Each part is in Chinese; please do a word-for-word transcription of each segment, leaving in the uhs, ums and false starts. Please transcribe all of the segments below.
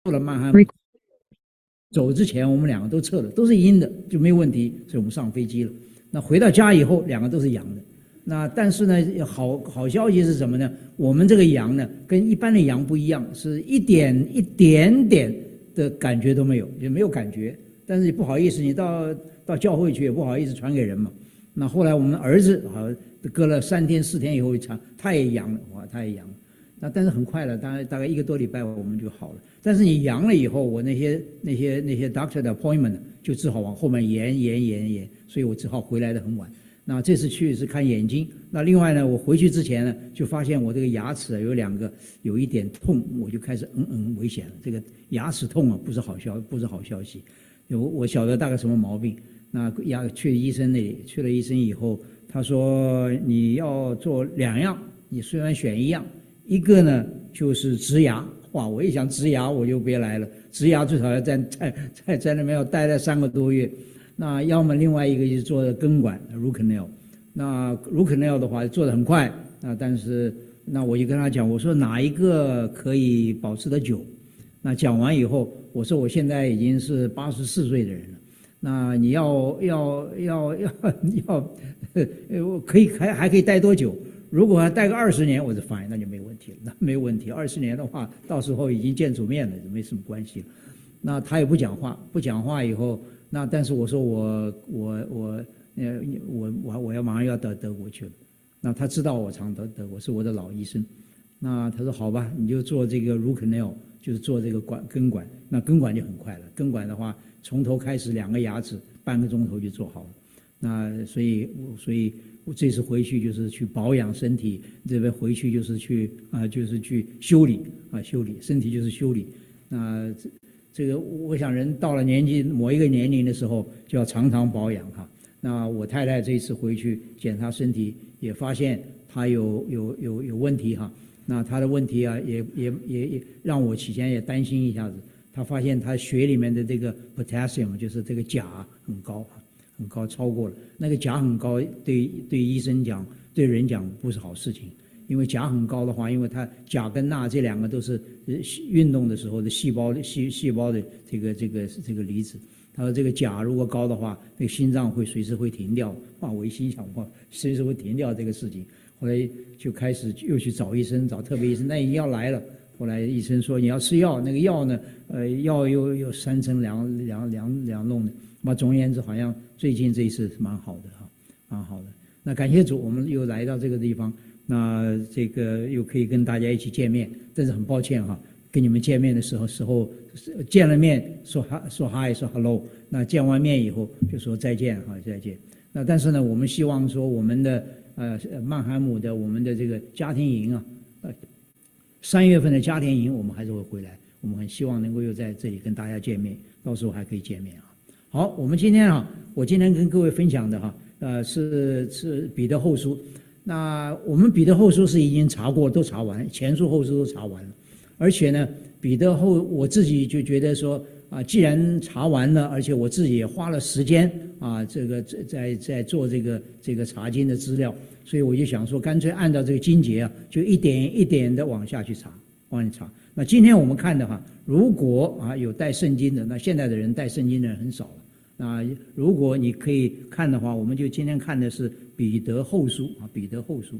了曼哈，走之前我们两个都测了，都是阴的，就没有问题，所以我们上飞机了。那回到家以后，两个都是阳的。那但是呢，好好消息是什么呢？我们这个阳呢，跟一般的阳不一样，是一点一点点的感觉都没有，也没有感觉。但是也不好意思，你到到教会去也不好意思传给人嘛。那后来我们儿子好隔了三天四天以后一查，他也阳了，哇，他也阳了。那但是很快了，大概大概一个多礼拜我们就好了。但是你阳了以后，我那些那些那些 doctor 的 appointment 就只好往后面延延延延，所以我只好回来的很晚。那这次去是看眼睛。那另外呢，我回去之前呢，就发现我这个牙齿有两个有一点痛，我就开始嗯嗯危险了。这个牙齿痛啊，不是好消不是好消息。我我晓得大概什么毛病。那牙去医生那里，去了医生以后，他说你要做两样，你虽然选一样，一个呢就是植牙。哇，我一想植牙我就别来了，植牙最少要在在在在那边要待了三个多月。那要么另外一个就是做根管 root canal， 那 root canal 的话做得很快，那但是那我就跟他讲，我说哪一个可以保持得久？那讲完以后，我说我现在已经是八十四岁的人了，那你要要要要要，呃，可以还还可以待多久？如果还待个二十年，我就 fine， 那就没问题了，那没有问题。二十年的话，到时候已经见主面了，就没什么关系了。那他也不讲话，不讲话以后。那但是我说我我我呃我我我要马上要到德国去了，那他知道我常德德国是我的老医生，那他说好吧，你就做这个 root canal， 就是做这个管根管，那根管就很快了，根管的话从头开始两个牙齿半个钟头就做好了，那所以所以我这次回去就是去保养身体，这边回去就是去啊、呃、就是去修理啊修理身体就是修理，那这。这个我想人到了年纪某一个年龄的时候就要常常保养哈。那我太太这次回去检查身体也发现她有有有有问题哈。那她的问题啊也也也也让我起先也担心一下子。她发现她血里面的这个 potassium 就是这个钾很高很高，超过了。那个钾很高对对医生讲对人讲不是好事情。因为钾很高的话，因为它钾跟钠这两个都是运动的时候的细胞细细胞的这个这个这个离子。他说这个钾如果高的话，那个心脏会随时会停掉。哇，我一心想哇，随时会停掉这个事情。后来就开始又去找医生，找特别医生，那已经要来了。后来医生说你要吃药，那个药呢，呃，药又又三层两两两两弄的。那总而言之，好像最近这一次是蛮好的哈，蛮好的。那感谢主，我们又来到这个地方。那这个又可以跟大家一起见面，但是很抱歉哈，跟你们见面的时候时候见了面说哈说 hi 说 hello， 那见完面以后就说再见哈再见。那但是呢，我们希望说我们的呃曼海姆的我们的这个家庭营啊，呃三月份的家庭营我们还是会回来，我们很希望能够又在这里跟大家见面，到时候还可以见面啊。好，我们今天啊，我今天跟各位分享的哈，呃是是彼得后书。那我们彼得后书是已经查过，都查完，前书后书都查完了，而且呢，彼得后我自己就觉得说啊，既然查完了，而且我自己也花了时间啊，这个在在做这个这个查经的资料，所以我就想说，干脆按照这个经节啊，就一点一点的往下去查，往下查。那今天我们看的哈，如果啊有带圣经的，那现在的人带圣经的人很少了。那如果你可以看的话，我们就今天看的是彼得后书啊，彼得后书，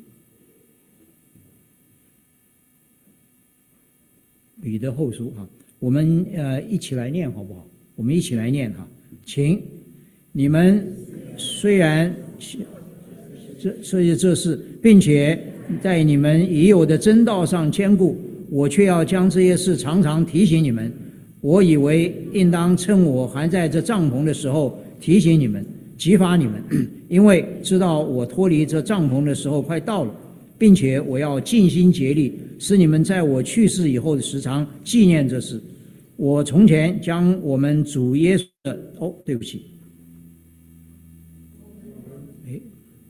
彼得后书啊，我们呃一起来念好不好？我们一起来念哈，请你们虽然这这些这事，并且在你们已有的真道上坚固，我却要将这些事常常提醒你们。我以为应当趁我还在这帐篷的时候提醒你们，激发你们，因为知道我脱离这帐篷的时候快到了，并且我要尽心竭力，使你们在我去世以后的时常纪念这事。我从前将我们主耶稣的哦，对不起，哎，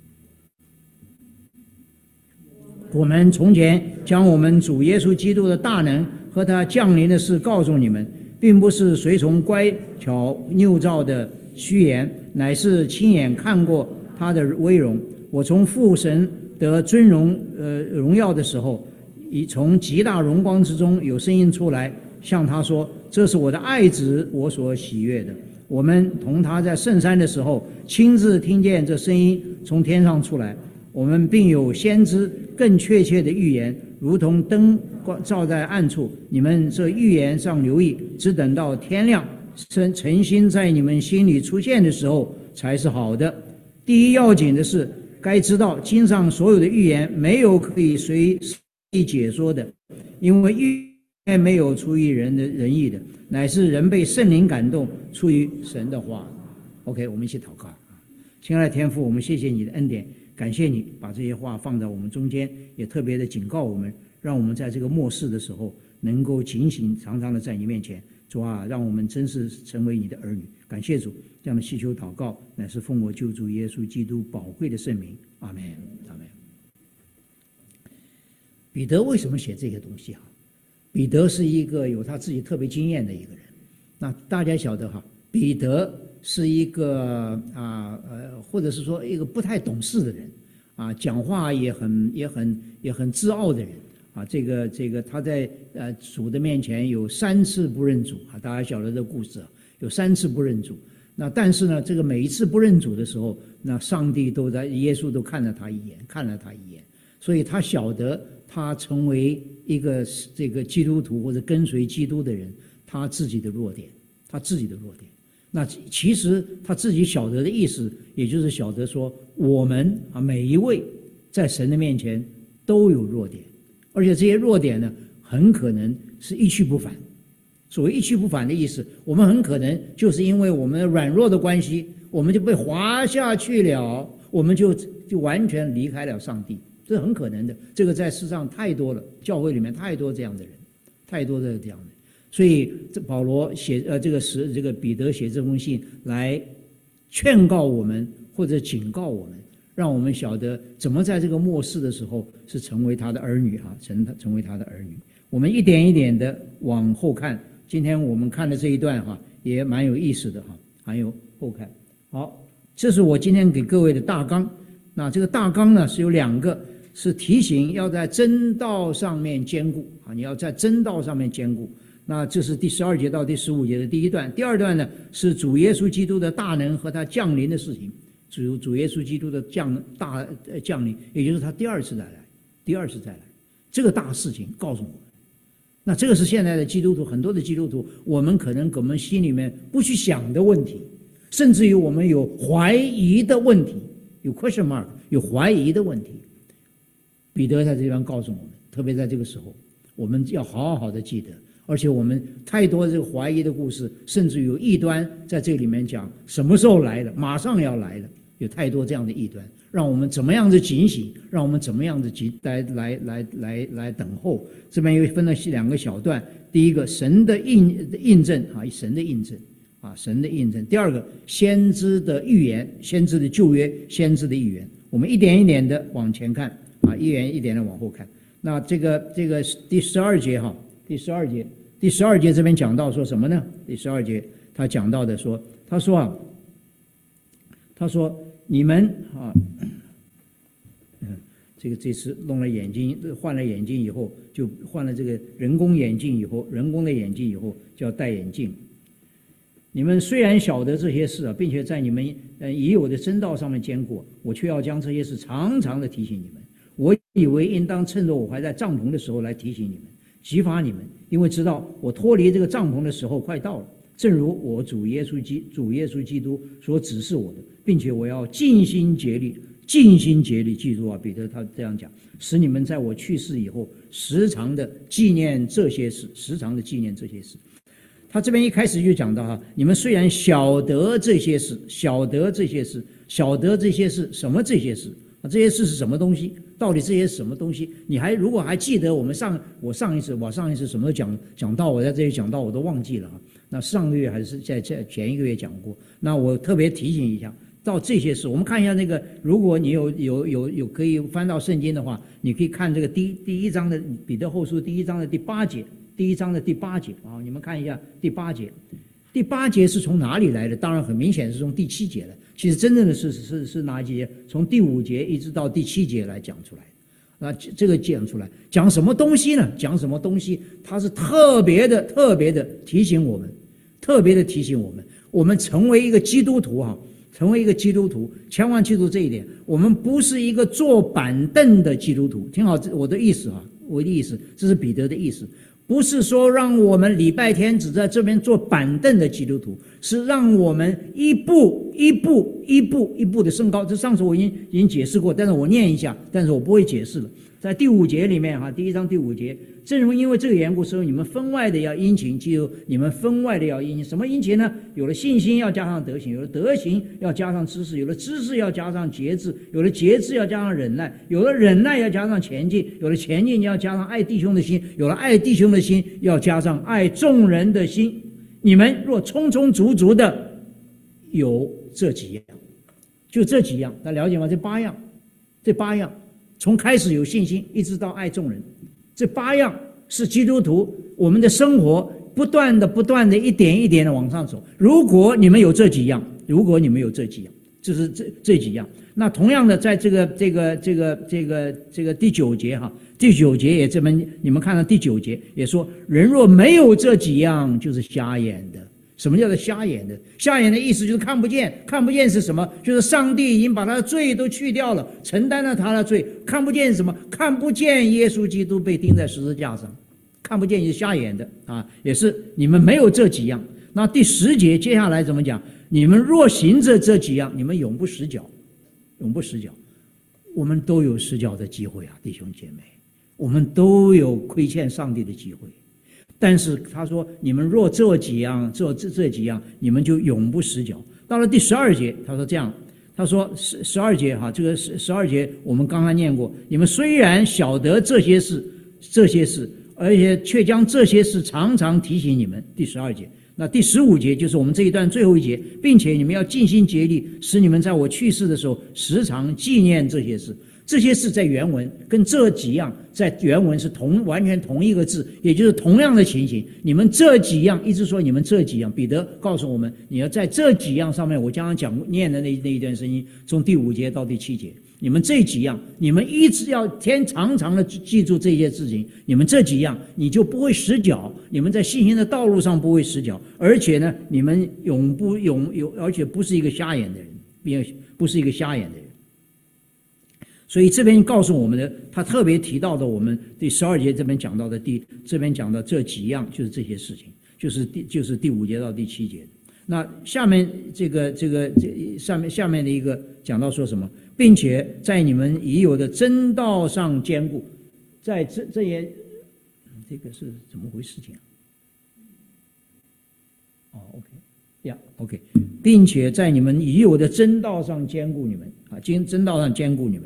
我们从前将我们主耶稣基督的大能和他降临的事告诉你们，并不是随从乖巧拗造的虚言，乃是亲眼看过他的威容。我从父神得尊荣呃荣耀的时候，已从极大荣光之中有声音出来， 向他说：“这是我的爱子，我所喜悦的。”我们同他在圣山的时候，亲自听见这声音从天上出来。我们并有先知更确切的预言，如同灯照在暗处。你们这预言上留意，只等到天亮，诚诚心在你们心里出现的时候，才是好的。第一要紧的是，该知道经上所有的预言没有可以随意解说的，因为预言没有出于人的仁义的，乃是人被圣灵感动，出于神的话。OK， 我们一起祷告。亲爱的天父，我们谢谢你的恩典，感谢你把这些话放在我们中间，也特别的警告我们，让我们在这个末世的时候能够警醒，常常的在你面前。主啊，让我们真是成为你的儿女。感谢主，这样的祈求祷告乃是奉我救主耶稣基督宝贵的圣名。阿们，阿们。彼得为什么写这个东西哈？彼得是一个有他自己特别经验的一个人。那大家晓得哈，彼得是一个啊呃，或者是说一个不太懂事的人啊，讲话也很也很也很自傲的人啊。这个这个他在呃主的面前有三次不认主啊，大家晓得这个故事啊，有三次不认主。那但是呢，这个每一次不认主的时候，那上帝都在，耶稣都看了他一眼，看了他一眼，所以他晓得他成为一个这个基督徒或者跟随基督的人，他自己的弱点，他自己的弱点。那其实他自己晓得的意思，也就是晓得说，我们啊每一位在神的面前都有弱点，而且这些弱点呢，很可能是一去不返。所谓一去不返的意思，我们很可能就是因为我们软弱的关系，我们就被滑下去了，我们就就完全离开了上帝，这是很可能的。这个在世上太多了，教会里面太多这样的人，太多的这样的。所以这保罗写呃这个使这个彼得写这封信来劝告我们或者警告我们，让我们晓得怎么在这个末世的时候是成为他的儿女哈，成成为他的儿女。我们一点一点的往后看。今天我们看的这一段哈，也蛮有意思的哈，还有后看。好，这是我今天给各位的大纲。那这个大纲呢是有两个，是提醒要在真道上面坚固啊，你要在真道上面坚固。那这是第十二节到第十五节的第一段。第二段呢是主耶稣基督的大能和他降临的事情，主主耶稣基督的降大呃降临，也就是他第二次再来，第二次再来，这个大事情告诉我们。那这个是现在的基督徒，很多的基督徒，我们可能我们心里面不去想的问题，甚至于我们有怀疑的问题，有 question mark， 有怀疑的问题。彼得在这地方告诉我们，特别在这个时候，我们要好好的记得，而且我们太多这个怀疑的故事，甚至有异端在这里面讲什么时候来了，马上要来了，有太多这样的异端。让我们怎么样的警醒，让我们怎么样的来来来来来等候。这边又分了两个小段，第一个神的印印证啊，神的印证啊，神的印证。第二个先知的预言，先知的旧约，先知的预言。我们一点一点的往前看啊，一点一点的往后看。那这个这个第十二节哈，第十二节，第十二节这边讲到说什么呢？第十二节他讲到的说，他说啊，他说。你们啊，嗯，这个这次弄了眼睛，换了眼镜以后，就换了这个人工眼镜以后，人工的眼镜以后就要戴眼镜。你们虽然晓得这些事啊，并且在你们呃已有的真道上面坚固，我却要将这些事常常的提醒你们。我以为应当趁着我还在帐篷的时候来提醒你们，激发你们，因为知道我脱离这个帐篷的时候快到了。正如我主耶稣基主耶稣基督所指示我的，并且我要尽心竭力，尽心竭力。记住啊，彼得他这样讲，使你们在我去世以后，时常的纪念这些事，时常的纪念这些事。他这边一开始就讲到哈，你们虽然晓得这些事，晓得这些事，晓得这些事，什么这些事啊？这些事是什么东西？到底这些是什么东西？你还如果还记得我们上我上一次我上一次什么时候讲讲到我在这里讲到我都忘记了啊。那上个月还是在在前一个月讲过，那我特别提醒一下，到这些事，我们看一下那个，如果你有有有有可以翻到圣经的话，你可以看这个第第一章的彼得后书第一章的第八节，第一章的第八节啊，你们看一下第八节，第八节是从哪里来的？当然很明显是从第七节的，其实真正的是是是哪几节？从第五节一直到第七节来讲出来的。 啊，这个讲出来，讲什么东西呢？讲什么东西？它是特别的、特别的提醒我们，特别的提醒我们，我们成为一个基督徒哈，成为一个基督徒，千万记住这一点，我们不是一个坐板凳的基督徒。听好我的意思啊，我的意思，这是彼得的意思。不是说让我们礼拜天只在这边坐板凳的基督徒，是让我们一步一步一步一步的升高。这上次我已经已经解释过，但是我念一下，但是我不会解释了。在第五节里面哈，第一章第五节，正如因为这个缘故，所以你们分外的要殷勤，就你们分外的要殷勤。什么殷勤呢？有了信心要加上德行，有了德行要加上知识，有了知识要加上节制，有了节制要加上忍耐，有了忍耐要加上前进，有了前进要加上爱弟兄的心，有了爱弟兄的心要加上爱众人的心。你们若充充足足的有这几样，就这几样，大家了解吗？这八样，这八样。从开始有信心，一直到爱众人，这八样是基督徒我们的生活不断的、不断的、一点一点的往上走。如果你们有这几样，如果你们有这几样，就是这这几样。那同样的，在这个这个这个这个这个第九节哈，第九节也这么，你们看到第九节也说，人若没有这几样，就是瞎眼的。什么叫做瞎眼的？瞎眼的意思就是看不见，看不见是什么？就是上帝已经把他的罪都去掉了，承担了他的罪。看不见什么？看不见耶稣基督被钉在十字架上，看不见是瞎眼的啊！也是你们没有这几样。那第十节接下来怎么讲？你们若行着这几样，你们永不死角，永不死角。我们都有死角的机会啊，弟兄姐妹，我们都有亏欠上帝的机会。但是他说，你们若这几样，这这这几样，你们就永不死角。到了第十二节，他说这样，他说十十二节哈，这个十十二节我们刚才念过，你们虽然晓得这些事，这些事，而且却将这些事常常提醒你们。第十二节，那第十五节就是我们这一段最后一节，并且你们要尽心竭力，使你们在我去世的时候时常纪念这些事。这些事在原文跟这几样在原文是同完全同一个字，也就是同样的情形。你们这几样，一直说你们这几样，彼得告诉我们，你要在这几样上面，我刚刚讲念的那那一段声音，从第五节到第七节，你们这几样，你们一直要天常常的记住这些事情。你们这几样，你就不会死角，你们在信心的道路上不会死角，而且呢，你们永不永有，而且不是一个瞎眼的人，并不是一个瞎眼的人。所以这边告诉我们的，他特别提到的，我们第十二节这边讲到的第这边讲的这几样，就是这些事情，就是第就是第五节到第七节。那下面这个这个这上面下面的一个讲到说什么，并且在你们已有的真道上坚固，在这这也这个是怎么回事情啊？哦 ，OK。呀、yeah, ，OK， 并且在你们已有的真道上坚固你们啊，真真道上坚固你们。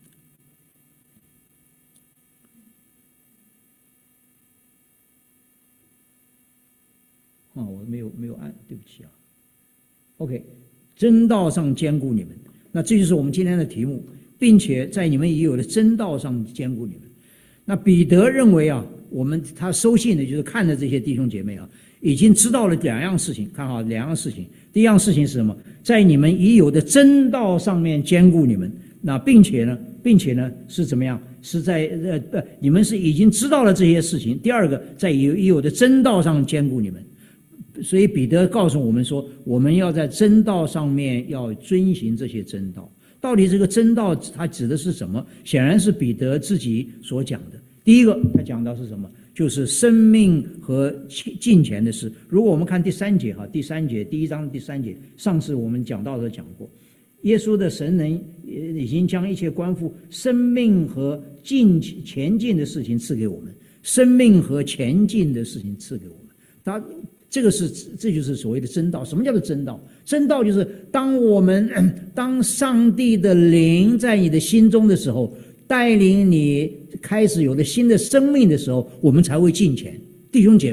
啊，我没有没有按，对不起啊。OK， 真道上坚固你们，那这就是我们今天的题目，并且在你们已有的真道上坚固你们。那彼得认为啊，我们他收信的就是看着这些弟兄姐妹啊，已经知道了两样事情，看好两样事情。第一样事情是什么？在你们已有的真道上面坚固你们。那并且呢，并且呢是怎么样？是在呃呃，你们是已经知道了这些事情。第二个，在已已有的真道上坚固你们。所以彼得告诉我们说，我们要在真道上面要遵行这些真道。到底这个真道它指的是什么？显然是彼得自己所讲的。第一个，他讲到是什么？就是生命和金钱的事。如果我们看第三节哈，第三节第一章第三节，上次我们讲到的讲过，耶稣的神能已经将一切关乎生命和进前进的事情赐给我们，生命和前进的事情赐给我们。他这个是这就是所谓的真道。什么叫做真道？真道就是当我们当上帝的灵在你的心中的时候，带领你开始有了新的生命的时候，我们才会进前。弟兄姐妹，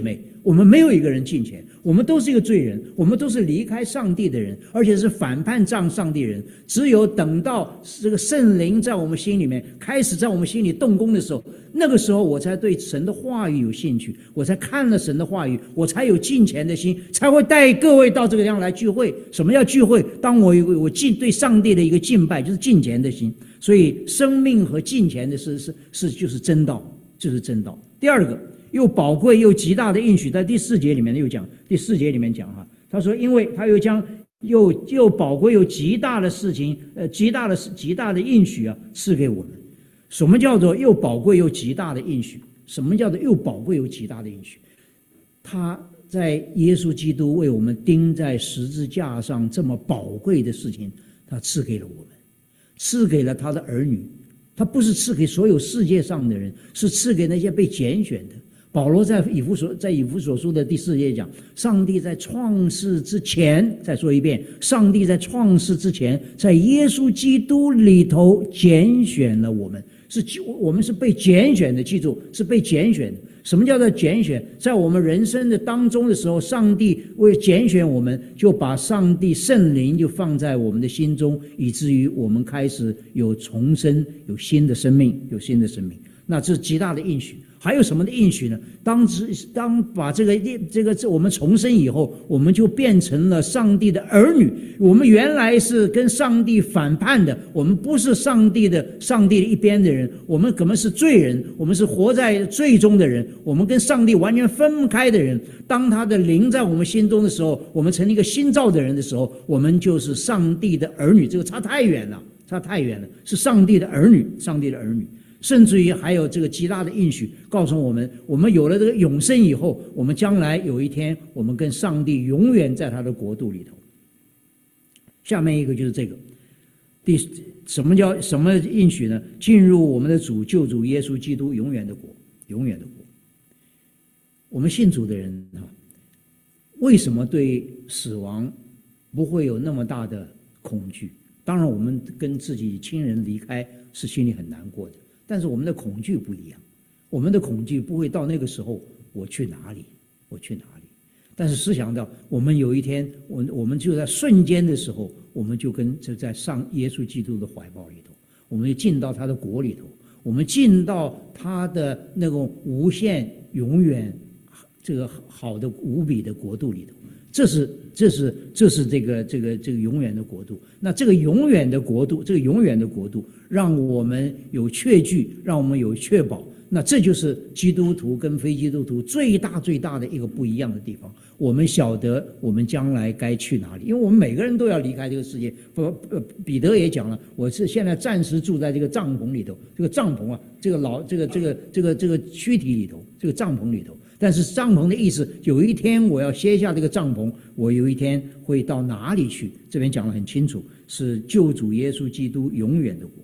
我们没有一个人敬虔，我们都是一个罪人，我们都是离开上帝的人，而且是反叛上上帝人。只有等到这个圣灵在我们心里面开始在我们心里动工的时候，那个时候我才对神的话语有兴趣，我才看了神的话语，我才有敬虔的心，才会带各位到这个地方来聚会。什么叫聚会？当我有我敬对上帝的一个敬拜，就是敬虔的心。所以生命和敬虔的是是是就是真道，就是真道。第二个，又宝贵又极大的应许，在第四节里面又讲，第四节里面讲哈，他说，因为他又将又又宝贵又极大的事情，呃，极大的极大的应许啊，赐给我们。什么叫做又宝贵又极大的应许？什么叫做又宝贵又极大的应许？他在耶稣基督为我们钉在十字架上这么宝贵的事情，他赐给了我们，赐给了他的儿女。他不是赐给所有世界上的人，是赐给那些被拣选的。保罗在以弗所在以弗所书的第四节讲，上帝在创世之前，再说一遍，上帝在创世之前，在耶稣基督里头拣选了我们，是我们是被拣选的，记住是被拣选的。什么叫做拣选？在我们人生的当中的时候，上帝为拣选我们，就把上帝圣灵就放在我们的心中，以至于我们开始有重生，有新的生命，有新的生命。那这是极大的应许。还有什么的应许呢？当当把这个这个我们重生以后，我们就变成了上帝的儿女。我们原来是跟上帝反叛的，我们不是上帝的上帝的一边的人，我们可能是罪人，我们是活在罪中的人，我们跟上帝完全分开的人。当他的灵在我们心中的时候，我们成了一个新造的人的时候，我们就是上帝的儿女。这个差太远了，差太远了，是上帝的儿女，上帝的儿女。甚至于还有这个极大的应许，告诉我们，我们有了这个永生以后，我们将来有一天，我们跟上帝永远在他的国度里头。下面一个就是这个，第什么叫什么应许呢？进入我们的主救主耶稣基督永远的国，永远的国。我们信主的人啊，为什么对死亡不会有那么大的恐惧？当然，我们跟自己亲人离开是心里很难过的。但是我们的恐惧不一样，我们的恐惧不会到那个时候我去哪里，我去哪里？但是思想到我们有一天，我我们就在瞬间的时候，我们就跟就在上耶稣基督的怀抱里头，我们就进到他的国里头，我们进到他的那种无限、永远、这个好的无比的国度里头。这是这是这是这个这个这个永远的国度。那这个永远的国度，这个永远的国度，让我们有确据，让我们有确保。那这就是基督徒跟非基督徒最大最大的一个不一样的地方。我们晓得我们将来该去哪里，因为我们每个人都要离开这个世界。不，彼得也讲了，我是现在暂时住在这个帐篷里头，这个帐篷啊，这个老这个这个这个这个躯体里头，这个帐篷里头。但是帐篷的意思，有一天我要卸下这个帐篷，我有一天会到哪里去？这边讲得很清楚，是救主耶稣基督永远的国。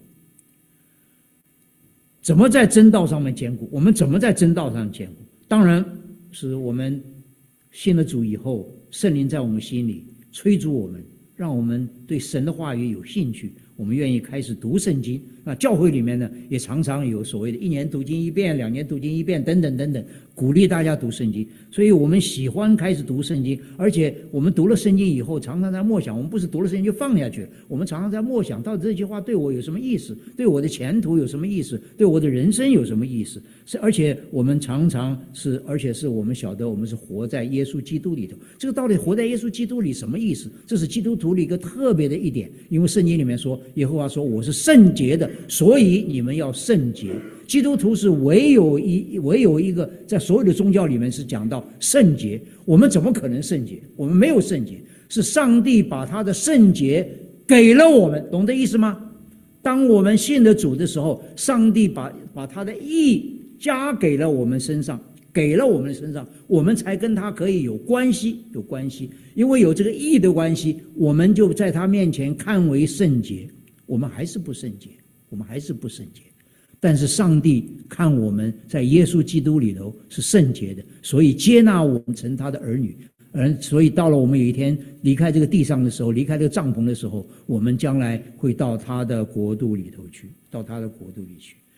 怎么在真道上面坚固？我们怎么在真道上坚固？当然是我们信了主以后，圣灵在我们心里催促我们，让我们对神的话语有兴趣，我们愿意开始读圣经。那教会里面呢，也常常有所谓的一年读经一遍，两年读经一遍，等等等等，鼓励大家读圣经。所以我们喜欢开始读圣经，而且我们读了圣经以后，常常在默想。我们不是读了圣经就放下去了，我们常常在默想，到底这句话对我有什么意思？对我的前途有什么意思？对我的人生有什么意思？是，而且我们常常是，而且是我们晓得我们是活在耶稣基督里头。这个到底活在耶稣基督里什么意思？这是基督徒里一个特别的一点，因为圣经里面说，耶和华说我是圣洁的，所以你们要圣洁。基督徒是唯有一唯有一个在所有的宗教里面是讲到圣洁。我们怎么可能圣洁？我们没有圣洁，是上帝把他的圣洁给了我们，懂这意思吗？当我们信了主的时候，上帝把把他的义加给了我们身上，给了我们身上，我们才跟他可以有关系，有关系。因为有这个义的关系，我们就在他面前看为圣洁。我们还是不圣洁，我们还是不圣洁。但是上帝看我们在耶稣基督里头是圣洁的，所以接纳我们成他的儿女。而所以到了我们有一天离开这个地上的时候，离开这个帐篷的时候，我们将来会到他的国度里头去，到他的国度里去。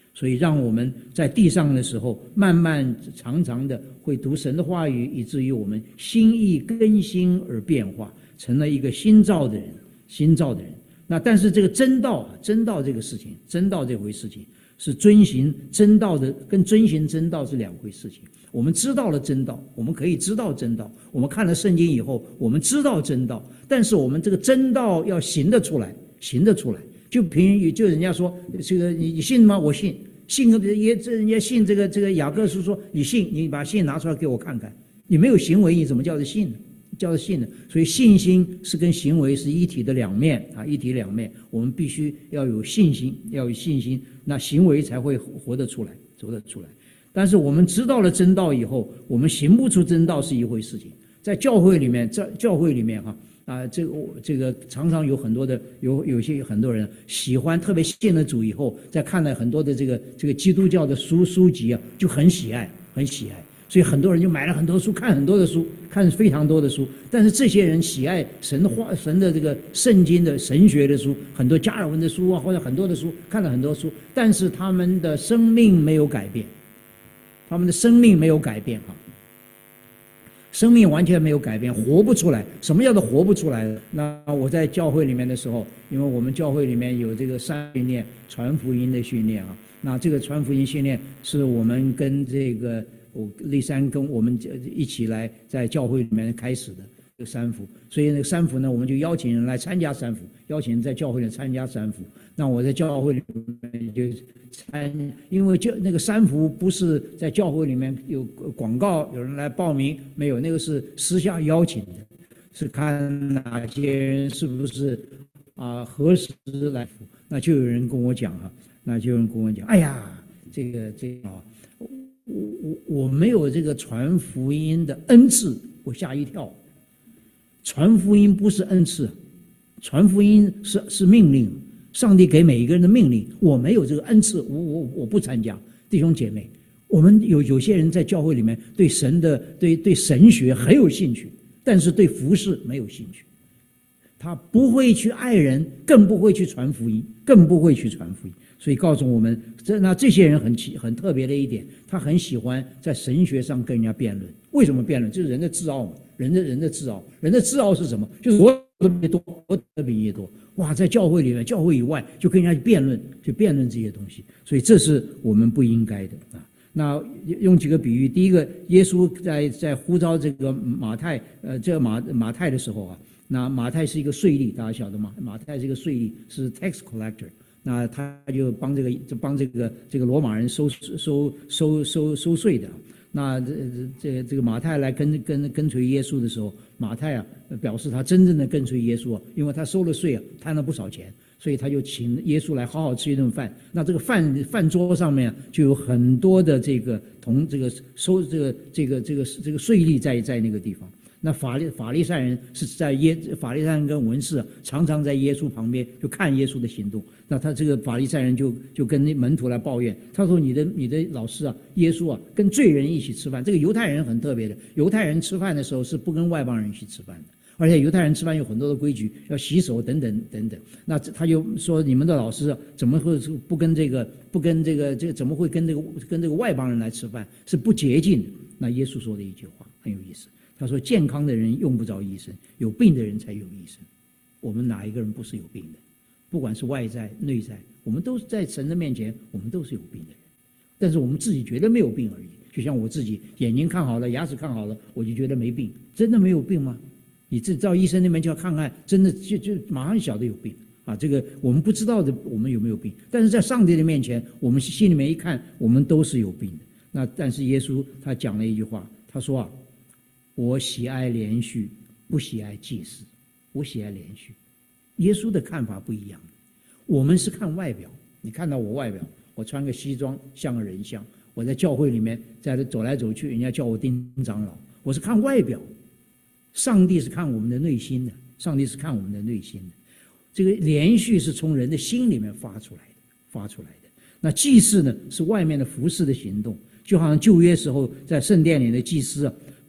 所以让我们在地上的时候，慢慢长长的会读神的话语，以至于我们心意更新而变化，成了一个新造的人，新造的人。那但是这个真道啊，真道这个事情，真道这回事情是遵行真道的，跟遵行真道是两回事情。我们知道了真道，我们可以知道真道。我们看了圣经以后，我们知道真道，但是我们这个真道要行得出来，行得出来。就凭就人家说这个你你信吗？我信。信也这人家信这个这个雅各书说你信，你把信拿出来给我看看。你没有行为，你怎么叫做信呢？叫做信呢？所以信心是跟行为是一体的两面啊，一体两面。我们必须要有信心，要有信心，那行为才会活得出来，活得出来。但是我们知道了真道以后，我们行不出真道是一回事情。在教会里面，在教会里面哈啊，这个这个常常有很多的有有些很多人喜欢，特别信了主以后，在看了很多的这个这个基督教的书书籍啊，就很喜爱，很喜爱。所以很多人就买了很多书，看很多的书，看非常多的书。但是这些人喜爱神的话、神的这个圣经的神学的书，很多加尔文的书啊，或者很多的书，看了很多书，但是他们的生命没有改变。他们的生命没有改变哈，生命完全没有改变，活不出来。什么叫做活不出来？那我在教会里面的时候，因为我们教会里面有这个三训练、传福音的训练啊。那这个传福音训练是我们跟这个我立山跟我们一起来在教会里面开始的这个三福。所以那个三福呢，我们就邀请人来参加三福，邀请人在教会里参加三福。那我在教会里面就参，因为就那个三福不是在教会里面有广告，有人来报名，没有，那个是私下邀请的，是看哪些人是不是啊合适来福。那就有人跟我讲啊，那就有人跟我讲，哎呀，这个这个啊，我我我没有这个传福音的恩赐，我吓一跳。传福音不是恩赐，传福音是是命令。上帝给每一个人的命令，我没有这个恩赐，我我我不参加。弟兄姐妹，我们有有些人在教会里面对神的对对神学很有兴趣，但是对服事没有兴趣。他不会去爱人，更不会去传福音，更不会去传福音。所以告诉我们，这那这些人很奇很特别的一点，他很喜欢在神学上跟人家辩论。为什么辩论？就是人的自傲嘛，人的人的自傲，人的自傲是什么？就是我得比你多，我得比你多。哇，在教会里面，教会以外就跟人家去辩论，去辩论这些东西，所以这是我们不应该的啊。那用几个比喻，第一个，耶稣在在呼召这个马太，呃，这个马马太的时候啊，那马太是一个税吏，大家晓得吗？马太是一个税吏，是 tax collector。那他就帮这个就帮这个这个罗马人收收收收收税的。那这这个这个马太来跟跟跟随耶稣的时候，马太啊表示他真正的跟随耶稣啊，因为他收了税啊，贪了不少钱，所以他就请耶稣来好好吃一顿饭。那这个饭饭桌上面就有很多的这个同这个收这个这个这个这个税吏在在那个地方。那法利法利赛人是在耶法利赛人跟文士啊，常常在耶稣旁边就看耶稣的行动。那他这个法利赛人就就跟那门徒来抱怨，他说：“你的你的老师啊，耶稣啊，跟罪人一起吃饭。”这个犹太人很特别的，犹太人吃饭的时候是不跟外邦人一起吃饭的，而且犹太人吃饭有很多的规矩，要洗手等等等等。那他就说：“你们的老师啊，怎么会不跟这个不跟这个这个怎么会跟这个跟这个外邦人来吃饭？是不洁净的。”那耶稣说的一句话很有意思。他说：“健康的人用不着医生，有病的人才有医生。我们哪一个人不是有病的？不管是外在内在，我们都是在神的面前，我们都是有病的人。但是我们自己觉得没有病而已。就像我自己眼睛看好了，牙齿看好了，我就觉得没病。真的没有病吗？你自到医生那边就要看看，真的就就马上晓得有病啊！这个我们不知道的，我们有没有病？但是在上帝的面前，我们心里面一看，我们都是有病的。那但是耶稣他讲了一句话，他说啊。”我喜爱连续，不喜爱祭祀。我喜爱连续。耶稣的看法不一样。我们是看外表，你看到我外表，我穿个西装像个人像，我在教会里面在这走来走去，人家叫我丁长老，我是看外表。上帝是看我们的内心的，上帝是看我们的内心的。这个连续是从人的心里面发出来的，发出来的。那祭祀呢，是外面的服侍的行动，就好像旧约时候在圣殿里的祭司啊。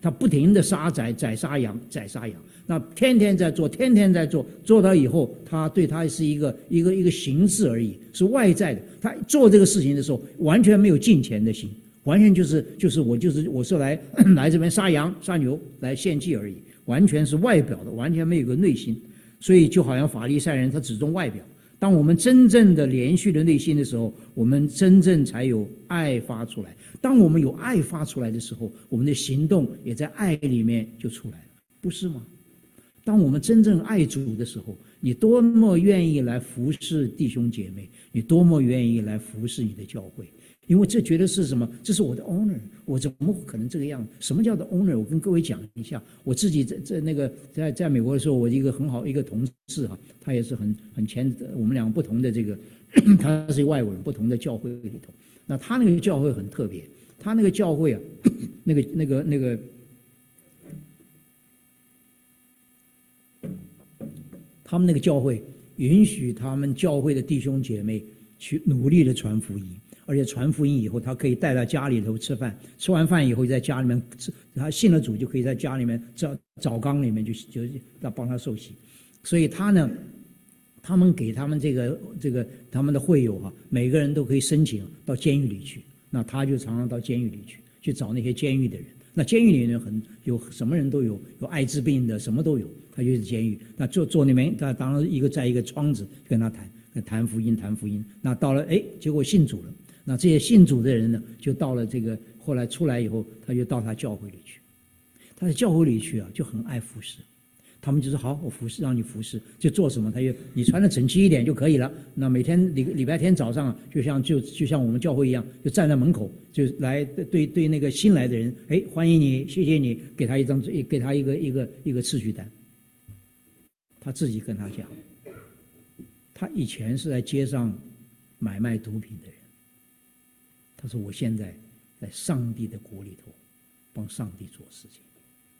他不停的杀宰宰杀羊宰杀羊，那天天在做，天天在做，做到以后，他对他是一个一个一个形式而已，是外在的。他做这个事情的时候，完全没有敬虔的心，完全就是就是我就是我是来来这边杀羊杀牛来献祭而已，完全是外表的，完全没有个内心。所以就好像法利赛人，他只重外表。当我们真正的连续的内心的时候，我们真正才有爱发出来。当我们有爱发出来的时候，我们的行动也在爱里面就出来了，不是吗？当我们真正爱主的时候，你多么愿意来服侍弟兄姐妹，你多么愿意来服侍你的教会，因为这觉得是什么？这是我的 honor， 我怎么可能这个样子？什么叫做 honor？ 我跟各位讲一下，我自己在在那个在在美国的时候，我一个很好一个同事哈，他也是很很虔，我们两个不同的这个，他是一个外国人，不同的教会里头。那他那个教会很特别，他那个教会啊，那个那个那个，他们那个教会允许他们教会的弟兄姐妹去努力的传福音，而且传福音以后，他可以带到家里头吃饭，吃完饭以后在家里面吃，他信了主就可以在家里面澡澡缸里面就就要帮他受洗，所以他呢。他们给他们这个这个他们的会友啊，每个人都可以申请到监狱里去。那他就常常到监狱里去，去找那些监狱的人。那监狱里面很有什么人都有，有艾滋病的，什么都有。他就是监狱。那坐坐那边，他当然一个在一个窗子跟他谈，谈福音，谈福音。那到了哎，结果信主了。那这些信主的人呢，就到了这个后来出来以后，他就到他教会里去。他在教会里去啊，就很爱服侍。他们就说好，我服侍，让你服侍，就做什么，他就你穿的整齐一点就可以了。那每天礼礼拜天早上，就像就就像我们教会一样，就站在门口，就来对对那个新来的人，哎，欢迎你，谢谢你，给他一张，给他一个一个一个次序单。他自己跟他讲，他以前是在街上买卖毒品的人，他说我现在在上帝的国里头帮上帝做事情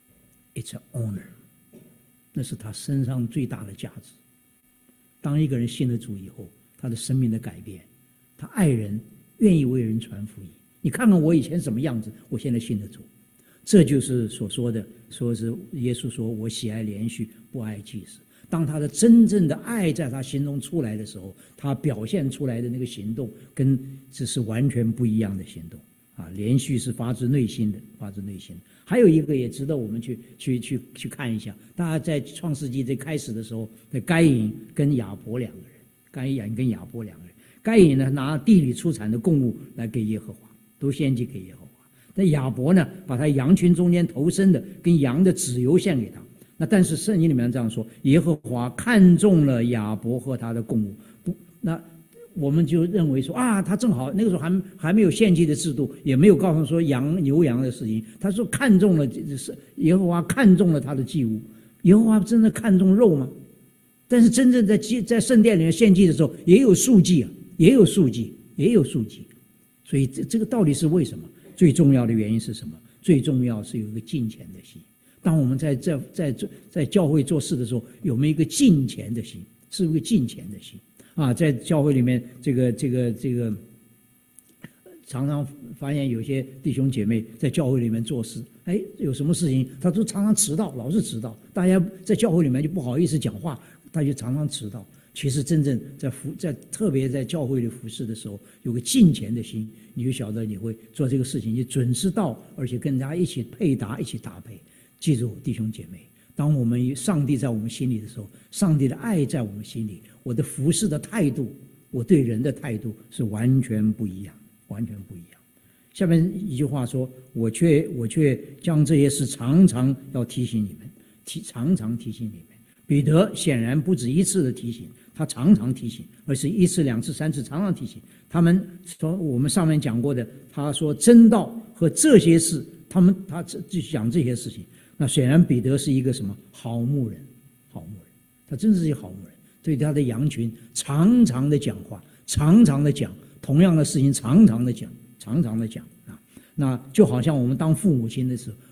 ，It's an honor。那是他身上最大的价值。当一个人信了主以后，他的生命的改变，他爱人，愿意为人传福音。你看看我以前什么样子，我现在信了主，这就是所说的，说是耶稣说：“我喜爱连续，不爱计时。”当他的真正的爱在他心中出来的时候，他表现出来的那个行动，跟这是完全不一样的行动啊！连续是发自内心的，发自内心的。还有一个也值得我们去去去去看一下，大家在创世纪最开始的时候，该隐跟亚伯两个人，该隐跟亚伯两个人，该隐呢拿地里出产的供物来给耶和华，都献祭给耶和华。但亚伯呢，把他羊群中间头生的跟羊的脂油献给他。那但是圣经里面这样说，耶和华看中了亚伯和他的供物，不，那。我们就认为说啊，他正好那个时候还还没有献祭的制度，也没有告诉说羊牛羊的事情。他说看中了，是耶和华看中了他的祭物。耶和华真的看重肉吗？但是真正在在圣殿里面献祭的时候，也有素祭啊，也有素祭，也有素祭。所以这这个到底是为什么？最重要的原因是什么？最重要是有一个敬虔的心。当我们在在在在教会做事的时候，有没有一个敬虔的心？是一个敬虔的心。啊，在教会里面，这个这个这个，常常发现有些弟兄姐妹在教会里面做事，哎，有什么事情他都常常迟到，老是迟到。大家在教会里面就不好意思讲话，他就常常迟到。其实真正在服在特别在教会里服侍的时候，有个敬虔的心，你就晓得你会做这个事情，你准时到，而且跟人家一起配搭，一起搭配。记住，弟兄姐妹。当我们上帝在我们心里的时候，上帝的爱在我们心里，我的服侍的态度，我对人的态度是完全不一样，完全不一样。下面一句话说：“我却我却将这些事常常要提醒你们，提常常提醒你们。”彼得显然不止一次的提醒，他常常提醒，而是一次、两次、三次，常常提醒他们。从我们上面讲过的，他说真道和这些事，他们他就讲这些事情。那显然彼得是一个什么好牧人，好牧人，他真是一个好牧人，对他的羊群常常的讲话，常常的讲同样的事情，常常的讲，常常的讲啊。那就好像我们当父母亲的时候，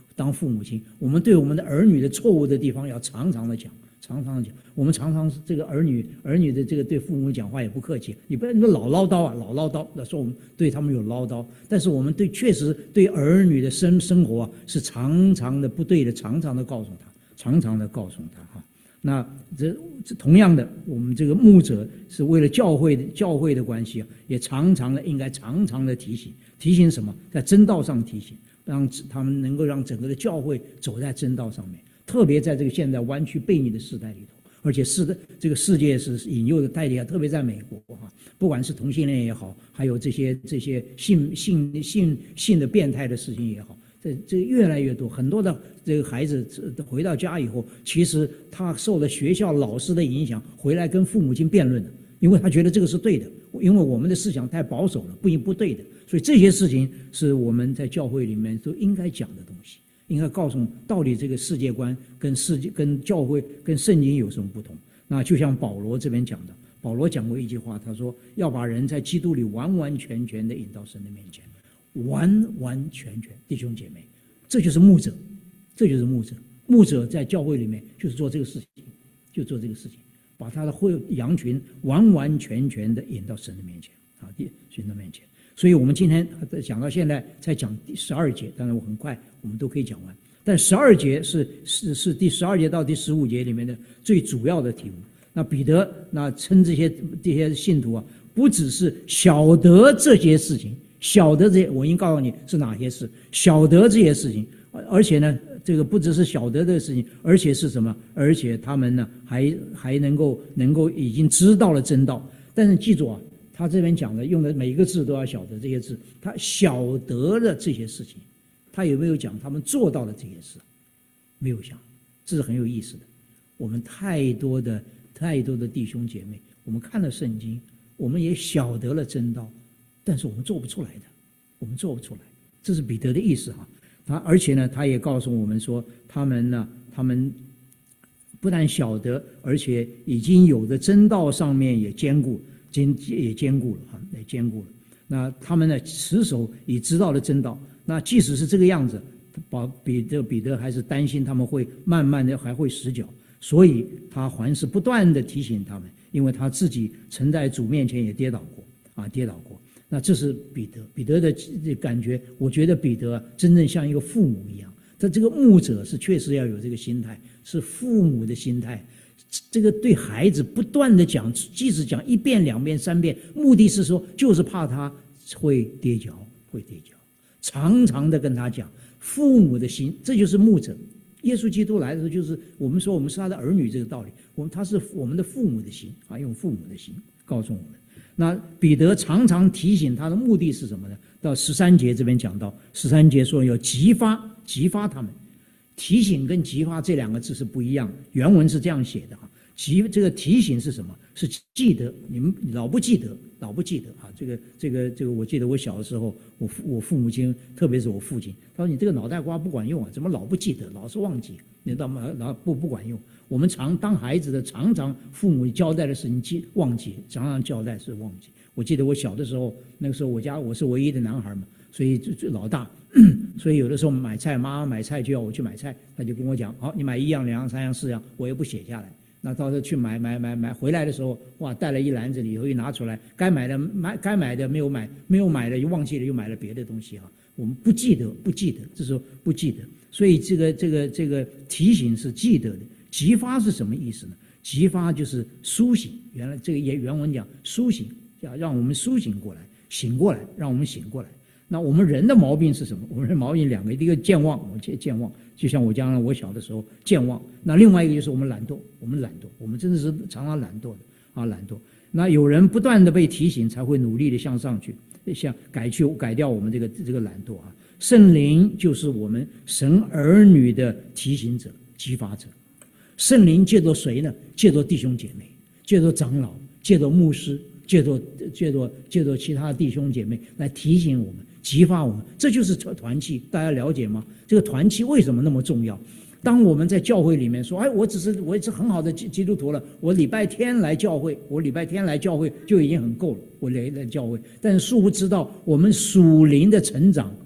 当父母亲，我们对我们的儿女的错误的地方要常常的讲，常常的讲。我们常常这个儿女儿女的这个对父母讲话也不客气，你不要说老唠叨啊，老唠叨，说我们对他们有唠叨，但是我们对确实对儿女的生生活啊是常常的不对的，常常的告诉他，常常的告诉他哈。那这这同样的，我们这个牧者是为了教会的教会的关系啊，也常常的应该常常的提醒，提醒什么？在真道上提醒，让他们能够让整个的教会走在真道上面，特别在这个现在弯曲悖逆的时代里头。而且世的这个世界是引诱的太厉害，特别在美国哈，不管是同性恋也好，还有这些这些性性性性的变态的事情也好，这这越来越多。很多的这个孩子回到家以后，其实他受了学校老师的影响，回来跟父母亲辩论了，因为他觉得这个是对的，因为我们的思想太保守了，不不对的。所以这些事情是我们在教会里面都应该讲的东西。应该告诉到底这个世界观跟世界跟教会跟圣经有什么不同？那就像保罗这边讲的，保罗讲过一句话，他说要把人在基督里完完全全的引到神的面前，完完全全，弟兄姐妹，这就是牧者，这就是牧者。牧者在教会里面就是做这个事情，就做这个事情，把他的会羊群完完全全的引到神的面前啊，神的面前。所以我们今天讲到现在才讲第十二节，当然我很快我们都可以讲完，但十二节是是是第十二节到第十五节里面的最主要的题目。那彼得那称这些这些信徒啊，不只是晓得这些事情，晓得这些，我已经告诉你是哪些事，晓得这些事情，而且呢，这个不只是晓得这个事情，而且是什么？而且他们呢还还能够能够已经知道了真道。但是记住啊，他这边讲的用的每一个字都要晓得这些字，他晓得了这些事情，他有没有讲他们做到了这些事？没有讲，这是很有意思的。我们太多的太多的弟兄姐妹，我们看了圣经，我们也晓得了真道，但是我们做不出来的，我们做不出来，这是彼得的意思哈。他而且呢，他也告诉我们说，他们呢，他们不但晓得，而且已经有的真道上面也坚固。坚也坚固了哈，也坚固了。那他们呢，持守已知道了真道。那即使是这个样子，保彼得彼得还是担心他们会慢慢的还会死角，所以他还是不断的提醒他们，因为他自己曾在主面前也跌倒过啊，跌倒过。那这是彼得，彼得的感觉，我觉得彼得真正像一个父母一样。他这个牧者是确实要有这个心态，是父母的心态。这个对孩子不断的讲，即使讲一遍、两遍、三遍，目的是说，就是怕他会跌跤，会跌跤。常常的跟他讲，父母的心，这就是牧者。耶稣基督来的时候，就是我们说我们是他的儿女这个道理，我们他是我们的父母的心啊，用父母的心告诉我们。那彼得常常提醒他的目的是什么呢？到十三节这边讲到，十三节说要激发，激发他们。提醒跟激发这两个字是不一样，原文是这样写的哈。激这个提醒是什么？是记得，你们老不记得，老不记得啊。这个这个这个，我记得我小的时候，我父我父母亲，特别是我父亲，他说你这个脑袋瓜不管用啊，怎么老不记得，老是忘记，你知道吗？老不不管用。我们常当孩子的，常常父母交代的事情记忘记，常常交代是忘记。我记得我小的时候，那个时候我家我是唯一的男孩嘛，所以就就老大。所以有的时候买菜，妈妈买菜就要我去买菜，他就跟我讲，好，你买一样、两样、三样、四样，我也不写下来。那到时候去买买买买回来的时候，哇，带了一篮子，以后一拿出来，该买的买，该买的没有买，没有买的又忘记了，又买了别的东西哈。我们不记得，不记得，这时候不记得。所以这个这个这个提醒是记得的，激发是什么意思呢？激发就是苏醒，原来这个也原文讲苏醒，要让我们苏醒过来，醒过来，让我们醒过来。那我们人的毛病是什么？我们的毛病两个，一个健忘，我健健忘，就像我将来我小的时候健忘。那另外一个就是我们懒惰，我们懒惰，我们真的是常常懒惰的啊，懒惰。那有人不断的被提醒，才会努力的向上去，向改去改掉我们这个这个懒惰啊。圣灵就是我们神儿女的提醒者、激发者。圣灵借着谁呢？借着弟兄姐妹，借着长老，借着牧师，借着借着借着其他的弟兄姐妹来提醒我们。激发我们，这就是团契，大家了解吗？这个团契为什么那么重要？当我们在教会里面说，哎，我只是我是很好的基基督徒了，我礼拜天来教会，我礼拜天来教会就已经很够了，我来来教会。但是殊不知道，我们属灵的成长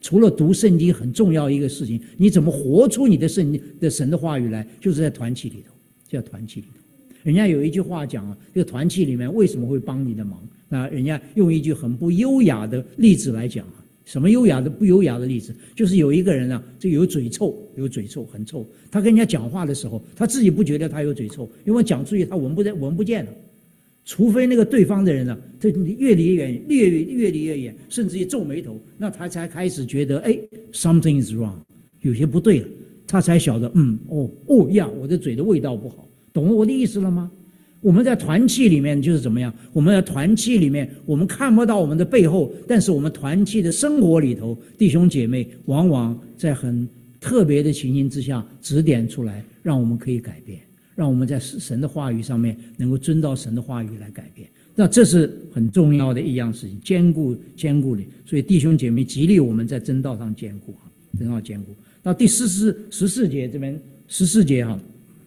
除了读圣经很重要一个事情，你怎么活出你的圣的神的话语来，就是在团契里头，叫团契里头。人家有一句话讲啊，这个团契里面为什么会帮你的忙？那人家用一句很不优雅的例子来讲啊，什么优雅的不优雅的例子？就是有一个人啊，这有嘴臭，有嘴臭，很臭。他跟人家讲话的时候，他自己不觉得他有嘴臭，因为讲出去他闻不见，闻不见了。除非那个对方的人呢、啊，这越离越远，越越离越远，甚至于皱眉头，那他才开始觉得，哎 ，something is wrong， 有些不对了，他才晓得，嗯，哦，哦呀，我的嘴的味道不好，懂了我的意思了吗？我们在团契里面就是怎么样？我们在团契里面，我们看不到我们的背后，但是我们团契的生活里头，弟兄姐妹往往在很特别的情形之下指点出来，让我们可以改变。让我们在神的话语上面能够遵照神的话语来改变，那这是很重要的一样事情，坚固坚固的。所以弟兄姐妹极力我们在真道上坚固啊，真道坚固。到第十四十四节这边十四节哈，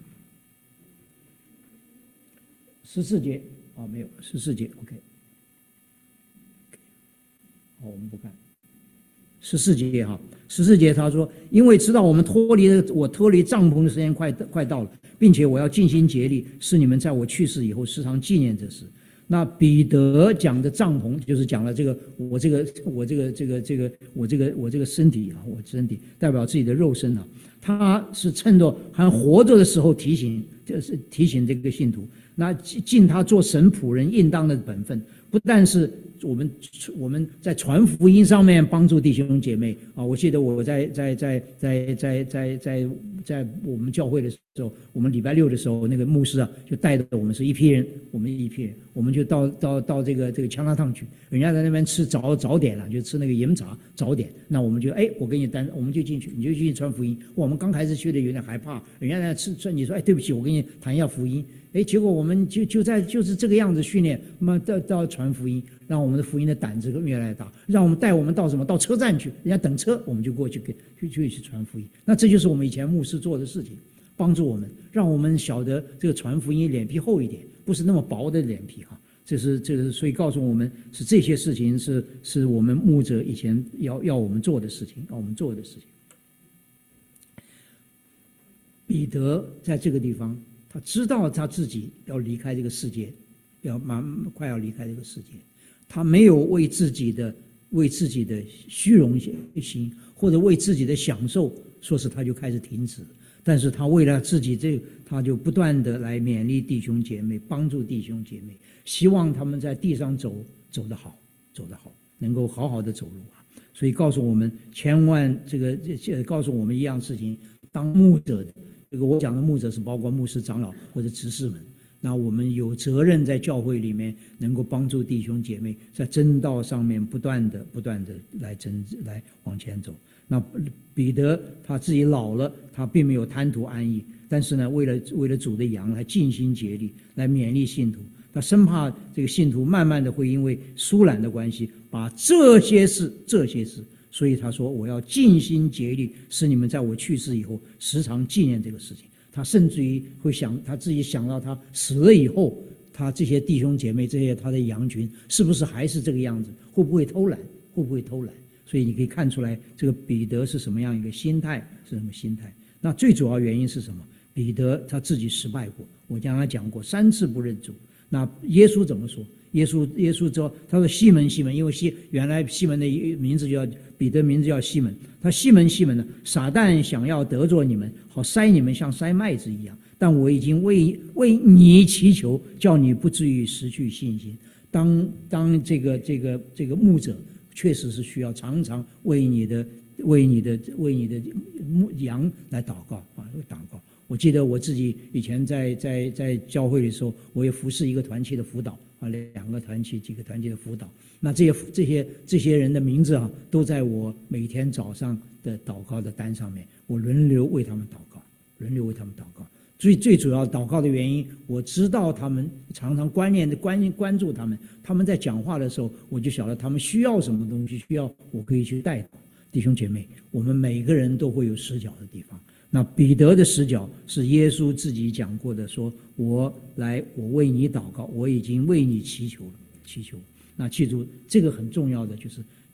十四节啊没有十四节 ，OK， 好，我们不看十四节哈，十四节他说，因为知道我们脱离了我脱离帐篷的时间快快到了。并且我要尽心竭力，使你们在我去世以后时常纪念这事。那彼得讲的帐篷，就是讲了这个我这个我这个这个这个我这个我这个身体啊，我身体代表自己的肉身啊，他是趁着还活着的时候提醒，就是提醒这个信徒，那尽他做神仆人应当的本分，不但是。我们我们在传福音上面帮助弟兄姐妹啊！我记得我在在在在在在在在我们教会的时候，我们礼拜六的时候，那个牧师啊就带着我们是一批人，我们一批人，我们就到到到这个这个枪拉烫去，人家在那边吃早早点了，就吃那个饮茶早点。那我们就哎，我给你单，我们就进去，你就进去传福音。我们刚开始去的有点害怕，人家在吃吃，你说哎对不起，我给你谈一下福音。哎，结果我们就就在就是这个样子训练，那么到到传福音，让我们的福音的胆子越来越大，让我们带我们到什么到车站去，人家等车，我们就过去给去去去传福音。那这就是我们以前牧师做的事情，帮助我们，让我们晓得这个传福音脸皮厚一点，不是那么薄的脸皮哈。这是这个，所以告诉我们是这些事情是是我们牧者以前要要我们做的事情，要我们做的事情。彼得在这个地方。他知道他自己要离开这个世界，要蛮快要离开这个世界，他没有为自己的为自己的虚荣心或者为自己的享受，说是他就开始停止，但是他为了自己这，他就不断的来勉励弟兄姐妹，帮助弟兄姐妹，希望他们在地上走走得好，走得好，能够好好的走路啊。所以告诉我们，千万这个这告诉我们一样事情，当牧者的。这个我讲的牧者是包括牧师、长老或者执事们，那我们有责任在教会里面能够帮助弟兄姐妹在真道上面不断的、不断的来真来往前走。那彼得他自己老了，他并没有贪图安逸，但是呢，为了为了主的羊，来尽心竭力来勉励信徒。他生怕这个信徒慢慢的会因为疏懒的关系，把这些事、这些事。所以他说：“我要尽心竭力，使你们在我去世以后时常纪念这个事情。”他甚至于会想，他自己想到他死了以后，他这些弟兄姐妹、这些他的羊群，是不是还是这个样子？会不会偷懒？会不会偷懒？所以你可以看出来，这个彼得是什么样一个心态？是什么心态？那最主要原因是什么？彼得他自己失败过，我刚才讲过，三次不认主。那耶稣怎么说？耶稣耶稣说：“他说西门西门，因为西原来西门的名字叫彼得，名字叫西门。他西门西门呢，撒旦想要得罪你们，好筛你们像筛麦子一样。但我已经为为你祈求，叫你不至于失去信心。当当这个这个这个牧者，确实是需要常常为你的为你的为你的牧羊来祷告啊，祷告。”我记得我自己以前在在在教会的时候，我也服侍一个团契的辅导啊，两个团契、几个团契的辅导。那这些这些这些人的名字啊，都在我每天早上的祷告的单上面，我轮流为他们祷告，轮流为他们祷告。最最主要祷告的原因，我知道他们常常关念的关关注他们，他们在讲话的时候，我就晓得他们需要什么东西，需要我可以去带弟兄姐妹。我们每个人都会有死角的地方。那彼得的死角是耶稣自己讲过的，说我来，我为你祷告，我已经为你祈求了，祈求。那记住，这个很重要的就是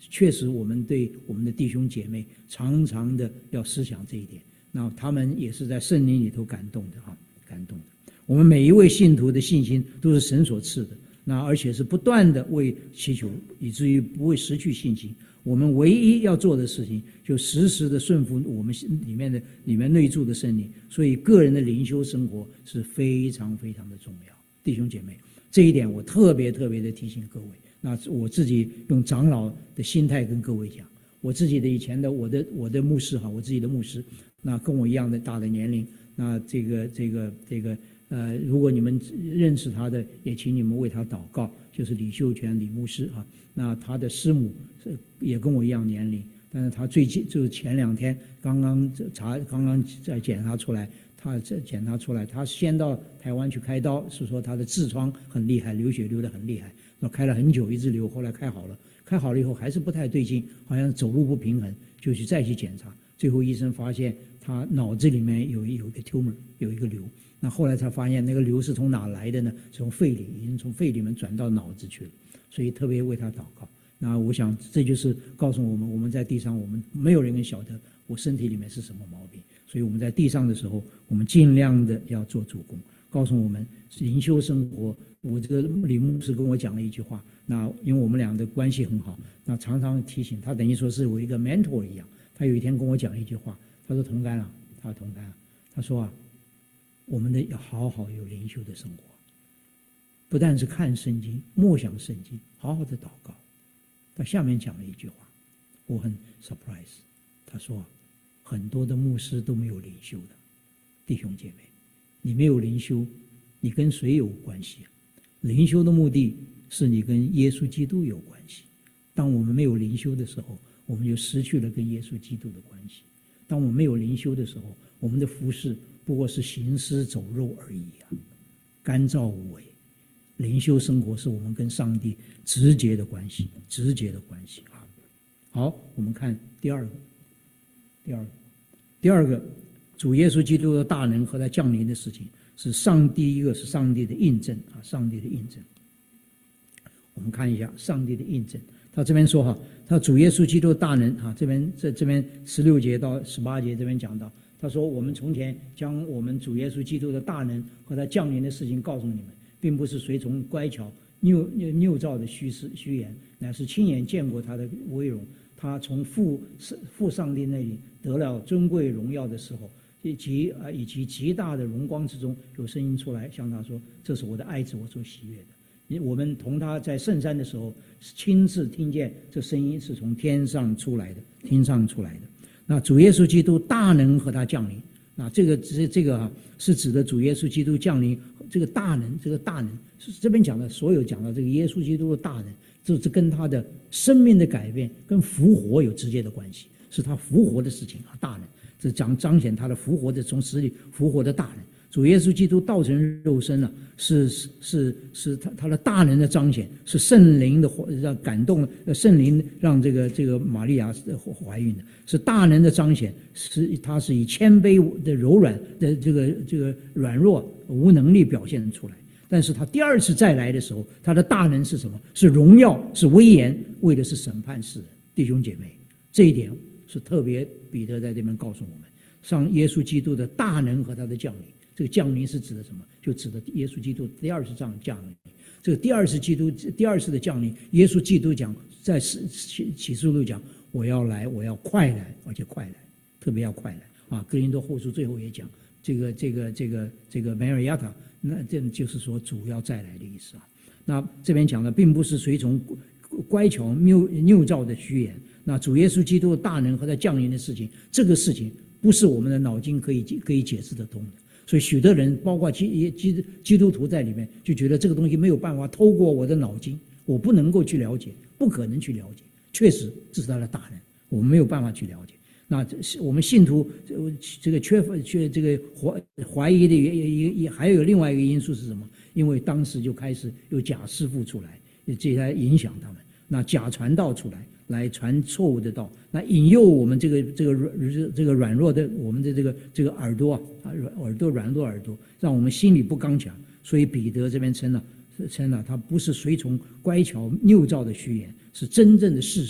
确实我们对我们的弟兄姐妹常常的要思想这一点。那他们也是在圣灵里头感动的哈，感动的。我们每一位信徒的信心都是神所赐的，那而且是不断的为祈求，以至于不会失去信心。我们唯一要做的事情，就时时的顺服我们里面的里面内住的圣灵。所以个人的灵修生活是非常非常的重要，弟兄姐妹，这一点我特别特别的提醒各位。那我自己用长老的心态跟各位讲，我自己的以前的我的我的牧师哈，我自己的牧师，那跟我一样的大的年龄，那这个这个这个呃，如果你们认识他的，也请你们为他祷告，就是李秀全李牧师啊。那他的师母也跟我一样年龄，但是他最近就是前两天刚刚查，刚刚在检查出来，他这检查出来，他先到台湾去开刀，是说他的痔疮很厉害，流血流得很厉害，那开了很久一直流，后来开好了，开好了以后还是不太对劲，好像走路不平衡，就去再去检查，最后医生发现他脑子里面有有一个 tumor， 有一个瘤。那后来才发现那个瘤是从哪来的呢？从肺里，已经从肺里面转到脑子去了，所以特别为他祷告。那我想这就是告诉我们，我们在地上，我们没有人晓得我身体里面是什么毛病，所以我们在地上的时候，我们尽量的要做主公。告诉我们灵修生活，我这个李牧师跟我讲了一句话，那因为我们俩的关系很好，那常常提醒他，等于说是我一个 mentor 一样。他有一天跟我讲一句话，他说：“同甘啊，他说同甘啊，他说啊。”我们的要好好有灵修的生活，不但是看圣经、默想圣经，好好的祷告。他下面讲了一句话，我很 surprise。他说，很多的牧师都没有灵修的，弟兄姐妹，你没有灵修，你跟谁有关系啊？灵修的目的是你跟耶稣基督有关系。当我们没有灵修的时候，我们就失去了跟耶稣基督的关系。当我们没有灵修的时候，我们的服事不过是行尸走肉而已啊，干燥无为。灵修生活是我们跟上帝直接的关系，直接的关系啊。好，我们看第二个，第二个，第二个，主耶稣基督的大能和他降临的事情，是上帝一个是上帝的印证啊，上帝的印证。我们看一下上帝的印证，他这边说哈，他主耶稣基督的大能啊，这边这这边十六节到十八节这边讲到。他说：“我们从前将我们主耶稣基督的大能和他降临的事情告诉你们，并不是随从乖巧拗拗造的虚实虚言，乃是亲眼见过他的威荣。他从父父上帝那里得了尊贵荣耀的时候，以及啊以及极大的荣光之中，有声音出来向他说：这是我的爱子，我所喜悦的。我们同他在圣山的时候，亲自听见这声音是从天上出来的，天上出来的。”那主耶稣基督大能和他降临，那这个这这个啊是指的主耶稣基督降临，这个大能，这个大能是这边讲的，所有讲到这个耶稣基督的大能，这这跟他的生命的改变跟复活有直接的关系，是他复活的事情啊，大能，这彰彰显他的复活的从死里复活的大能。主耶稣基督道成肉身了、啊，是是是是他他的大能的彰显，是圣灵的让感动，圣灵让这个这个玛利亚怀孕的，是大能的彰显，是他是以谦卑的柔软的这个这个软弱无能力表现出来。但是他第二次再来的时候，他的大能是什么？是荣耀，是威严，为的是审判世人。弟兄姐妹，这一点是特别彼得在这边告诉我们，上耶稣基督的大能和他的降临。这个降临是指的什么？就指的耶稣基督第二次降降临。这个第二次基督第二次的降临，耶稣基督讲，在启启示录讲，我要来，我要快来，而且快来，特别要快来啊！哥林多后书最后也讲，这个这个这个这个 Mariata， 那这就是说主要再来的意思啊。那这边讲的并不是随从乖巧谬谬造的虚言，那主耶稣基督的大能和他降临的事情，这个事情不是我们的脑筋可以可以解释得通的。所以许多人，包括基基基督徒在里面，就觉得这个东西没有办法透过我的脑筋，我不能够去了解，不可能去了解。确实，这是他的大能，我们没有办法去了解。那我们信徒这个缺乏缺这个怀怀疑的也也也还有另外一个因素是什么？因为当时就开始有假师傅出来，这来影响他们，那假传道出来。来传错误的道，那引诱我们这个这个软这个软弱的我们的这个这个耳朵啊，耳朵软弱耳朵，让我们心里不刚强。所以彼得这边称了称了，他不是随从乖巧拗造的虚言，是真正的事实。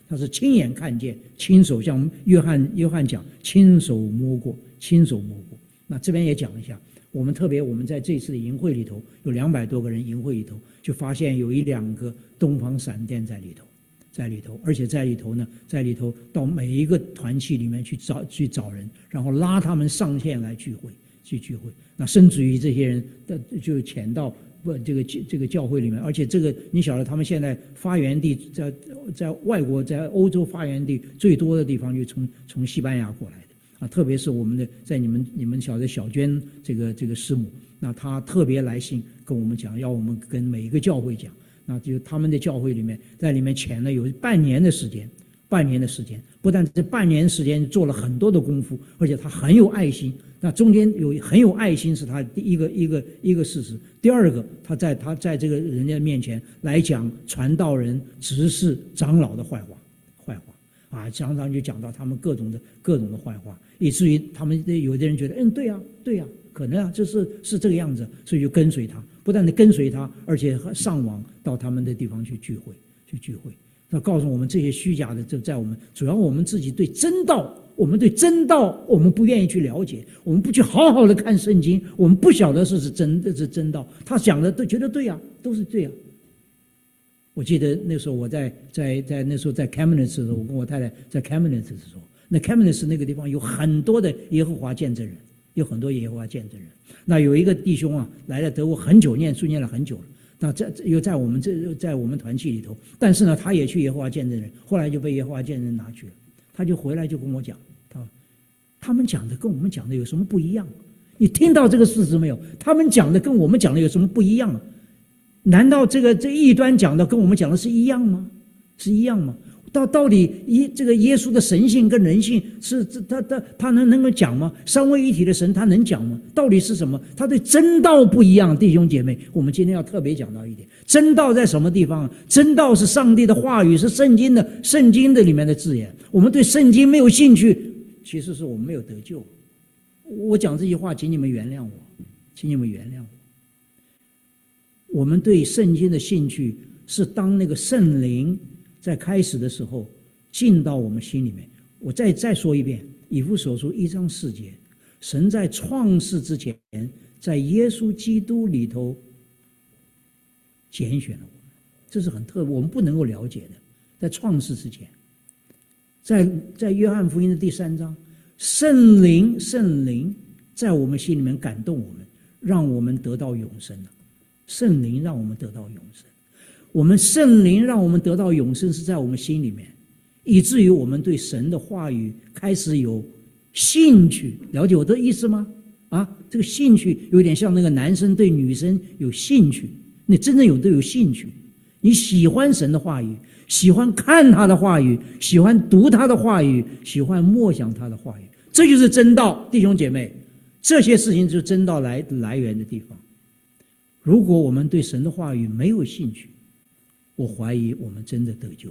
他是亲眼看见，亲手像约翰约翰讲，亲手摸过，亲手摸过。那这边也讲一下，我们特别我们在这次的营会里头有两百多个人，营会里头就发现有一两个东方闪电在里头，在里头，而且在里头呢，在里头到每一个团契里面去找去找人，然后拉他们上线来聚会，去聚会。那甚至于这些人的就潜到不这个这个教会里面，而且这个你晓得，他们现在发源地在在外国，在欧洲发源地最多的地方就从从西班牙过来的。啊，特别是我们的在你们你们晓得小娟这个这个师母，那她特别来信跟我们讲，要我们跟每一个教会讲，那就他们的教会里面在里面潜了有半年的时间，半年的时间，不但这半年时间做了很多的功夫，而且他很有爱心。那中间有很有爱心是他第一个一个一个事实，第二个他在他在这个人家面前来讲传道人、执事、长老的坏话，坏话。啊，常常就讲到他们各种的各种的坏话，以至于他们有的人觉得，嗯，对呀，对呀，可能啊，这是是这个样子，所以就跟随他，不但的跟随他，而且上网到他们的地方去聚会，去聚会。那告诉我们这些虚假的，就在我们主要我们自己对真道，我们对真道我们不愿意去了解，我们不去好好的看圣经，我们不晓得是是真的是真道，他讲的都觉得对呀，都是对呀。我记得那时候我在在在那时候在 Camenes 的时候，我跟我太太在 Camenes 的时候，那 Camenes 那个地方有很多的耶和华见证人，有很多耶和华见证人。那有一个弟兄啊，来了德国很久，念书念了很久了。那在又在我们这在我们团契里头，但是呢，他也去耶和华见证人，后来就被耶和华见证人拿去了。他就回来就跟我讲，他他们讲的跟我们讲的有什么不一样？你听到这个事实没有？他们讲的跟我们讲的有什么不一样啊？难道这个这异端讲的跟我们讲的是一样吗？是一样吗？到到底一这个耶稣的神性跟人性是他他他能能够讲吗？三位一体的神他能讲吗？到底是什么？他对真道不一样，弟兄姐妹，我们今天要特别讲到一点，真道在什么地方？真道是上帝的话语，是圣经的圣经的里面的字眼。我们对圣经没有兴趣，其实是我们没有得救。我讲这句话，请你们原谅我，请你们原谅我。我们对圣经的兴趣是当那个圣灵在开始的时候进到我们心里面。我再再说一遍，以弗所书一章四节，神在创世之前，在耶稣基督里头拣选了我们，这是很特别，我们不能够了解的。在创世之前，在在约翰福音的第三章，圣灵圣灵在我们心里面感动我们，让我们得到永生了。圣灵让我们得到永生，我们圣灵让我们得到永生是在我们心里面，以至于我们对神的话语开始有兴趣。了解我的意思吗？啊，这个兴趣有点像那个男生对女生有兴趣，你真正有都有兴趣，你喜欢神的话语，喜欢看他的话语，喜欢读他的话语，喜欢默想他的话语，这就是真道，弟兄姐妹，这些事情就是真道来来源的地方。如果我们对神的话语没有兴趣，我怀疑我们真的得救吗？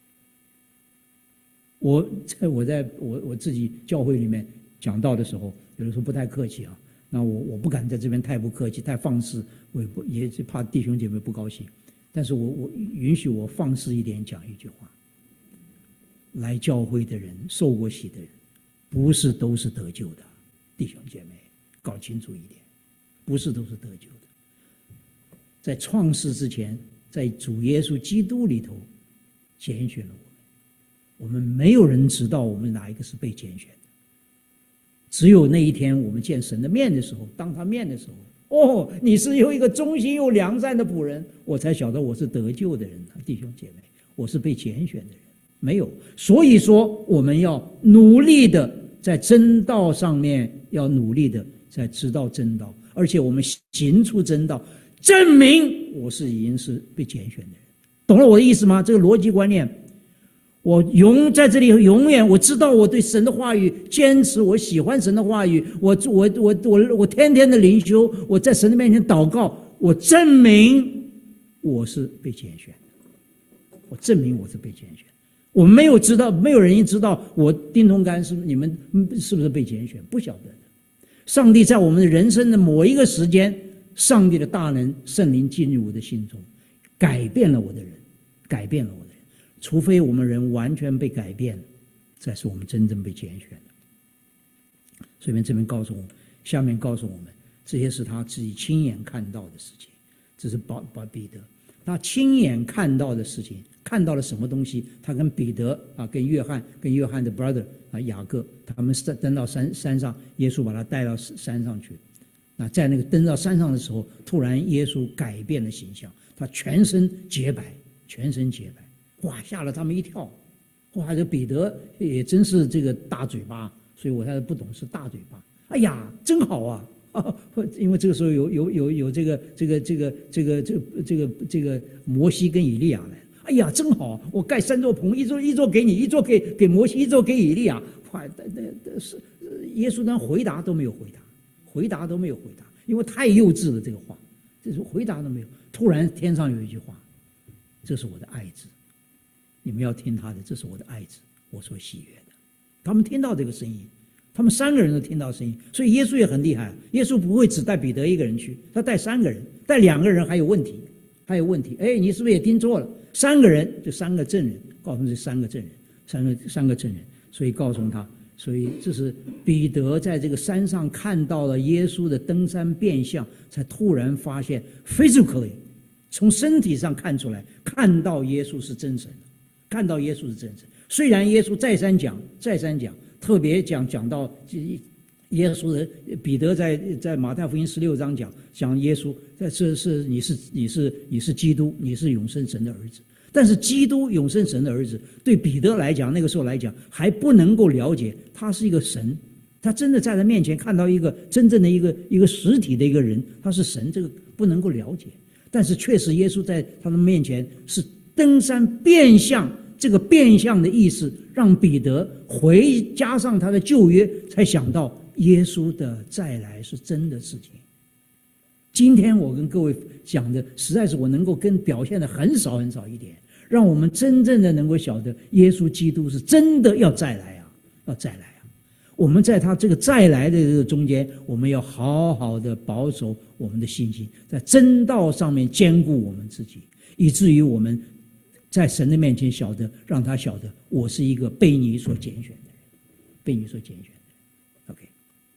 我在我在我我自己教会里面讲道的时候，有的时候不太客气啊，那我我不敢在这边太不客气，太放肆，我也不也是怕弟兄姐妹不高兴。但是我我允许我放肆一点讲一句话：来教会的人，受过洗的人，不是都是得救的，弟兄姐妹，搞清楚一点，不是都是得救的。在创世之前，在主耶稣基督里头拣选了我们，我们没有人知道我们哪一个是被拣选的，只有那一天我们见神的面的时候，当他面的时候，哦，你是有一个忠心又良善的仆人，我才晓得我是得救的人，弟兄姐妹，我是被拣选的人。没有，所以说我们要努力的在真道上面，要努力的在知道真道，而且我们行出真道，证明我是已经是被拣选的人。懂了我的意思吗？这个逻辑观念，我永在这里永远，我知道我对神的话语坚持，我喜欢神的话语，我我我我我天天的灵修，我在神的面前祷告，我证明我是被拣选的，我证明我是被拣选的。我没有知道，没有人知道我丁同甘是你们是不是被拣选，不晓得的。上帝在我们的人生的某一个时间，上帝的大能圣灵进入我的心中，改变了我的人，改变了我的人， 除非我们人完全被改变了，才是我们真正被拣选的。所以这边告诉我们，下面告诉我们，这些是他自己亲眼看到的事情。这是保保彼得，他亲眼看到的事情，看到了什么东西？他跟彼得啊，跟约翰，跟约翰的 brother 啊雅各，他们登到山山上，耶稣把他带到山上去。那在那个登到山上的时候，突然耶稣改变了形象，他全身洁白，全身洁白，哇，吓了他们一跳。哇，这彼得也真是这个大嘴巴，所以我才不懂是大嘴巴。哎呀，真好啊！啊，因为这个时候有有有有这个这个这个这个这个这个这个摩西跟以利亚来，哎呀，真好！我盖三座棚，一座一座给你，一座给给摩西，一座给以利亚。快，那那是耶稣连回答都没有回答，回答都没有回答，因为太幼稚了这个话，这是回答都没有。突然天上有一句话：“这是我的爱子，你们要听他的，这是我的爱子，我所喜悦的。”他们听到这个声音。他们三个人都听到声音，所以耶稣也很厉害。耶稣不会只带彼得一个人去，他带三个人，带两个人还有问题，还有问题。哎，你是不是也听错了？三个人就三个证人，告诉这三个证人，三个三个证人，所以告诉他，所以这是彼得在这个山上看到了耶稣的登山变相，才突然发现 physically 从身体上看出来，看到耶稣是真神，看到耶稣是真神。虽然耶稣再三讲，再三讲。特别讲讲到耶稣的彼得在在马太福音十六章讲讲耶稣，在这是你是你是你是基督，你是永生神的儿子。但是基督永生神的儿子对彼得来讲，那个时候来讲还不能够了解他是一个神，他真的在他面前看到一个真正的一个一个实体的一个人，他是神，这个不能够了解。但是确实耶稣在他的面前是登山变相。这个变相的意思，让彼得回加上他的旧约，才想到耶稣的再来是真的事情。今天我跟各位讲的，实在是我能够跟表现的很少很少一点，让我们真正的能够晓得，耶稣基督是真的要再来啊，要再来啊！我们在他这个再来的这个中间，我们要好好的保守我们的信心，在真道上面坚固我们自己，以至于我们。在神的面前晓得，让他晓得我是一个被你所拣选的人，被你所拣选的人。OK。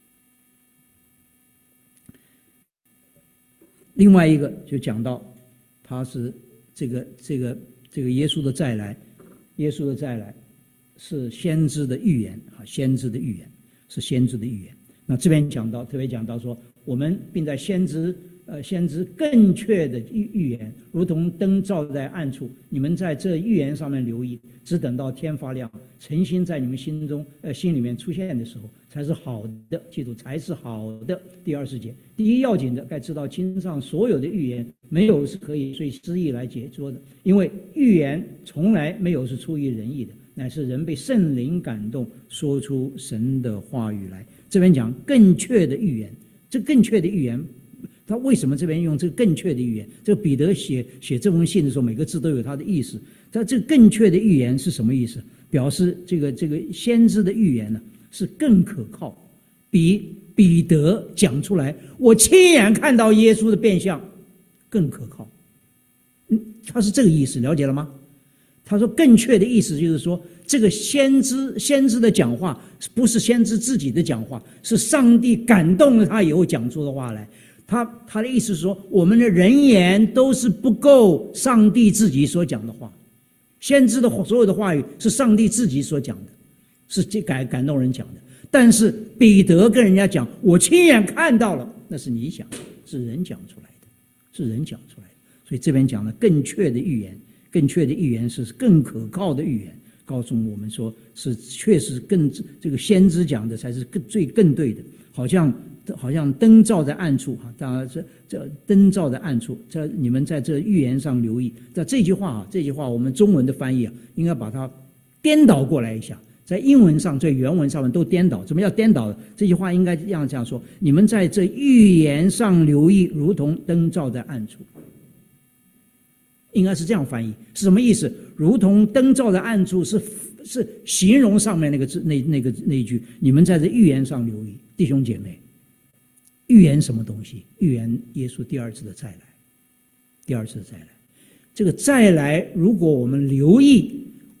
另外一个就讲到，他是这个这个这个耶稣的再来，耶稣的再来是先知的预言啊，先知的预言是先知的预言。那这边讲到，特别讲到说，我们并在先知。呃，先知更确的预预言，如同灯照在暗处。你们在这预言上面留意，只等到天发亮，诚心在你们心中、呃心里面出现的时候，才是好的。记住，才是好的。第二十节，第一要紧的，该知道经上所有的预言，没有是可以随诗意来解说的，因为预言从来没有是出于人意的，乃是人被圣灵感动，说出神的话语来。这边讲更确的预言，这更确的预言。他为什么这边用这个更确的预言？这个彼得写写这封信的时候，每个字都有他的意思。他这个更确的预言是什么意思？表示这个这个先知的预言呢，是更可靠，比彼得讲出来我亲眼看到耶稣的变相更可靠。嗯，他是这个意思，了解了吗？他说更确的意思就是说，这个先知先知的讲话不是先知自己的讲话，是上帝感动了他以后讲出的话来。他他的意思是说，我们的人言都是不够上帝自己所讲的话，先知的所有的话语是上帝自己所讲的，是感感动人讲的。但是彼得跟人家讲，我亲眼看到了，那是你讲的，是人讲出来的，是人讲出来的。所以这边讲的更确的预言，更确的预言是更可靠的预言，告诉我们说是确实更这个先知讲的才是更最更对的，好像。好像灯照在暗处哈，当然这这灯照在暗处，这你们在这预言上留意。在这句话啊，这句话我们中文的翻译啊，应该把它颠倒过来一下，在英文上、在原文上面都颠倒。怎么叫颠倒？这句话应该这样这样说：你们在这预言上留意，如同灯照在暗处。应该是这样翻译，是什么意思？如同灯照在暗处是是形容上面那个字那那个那一句，你们在这预言上留意，弟兄姐妹。预言什么东西？预言耶稣第二次的再来，第二次的再来。这个再来，如果我们留意，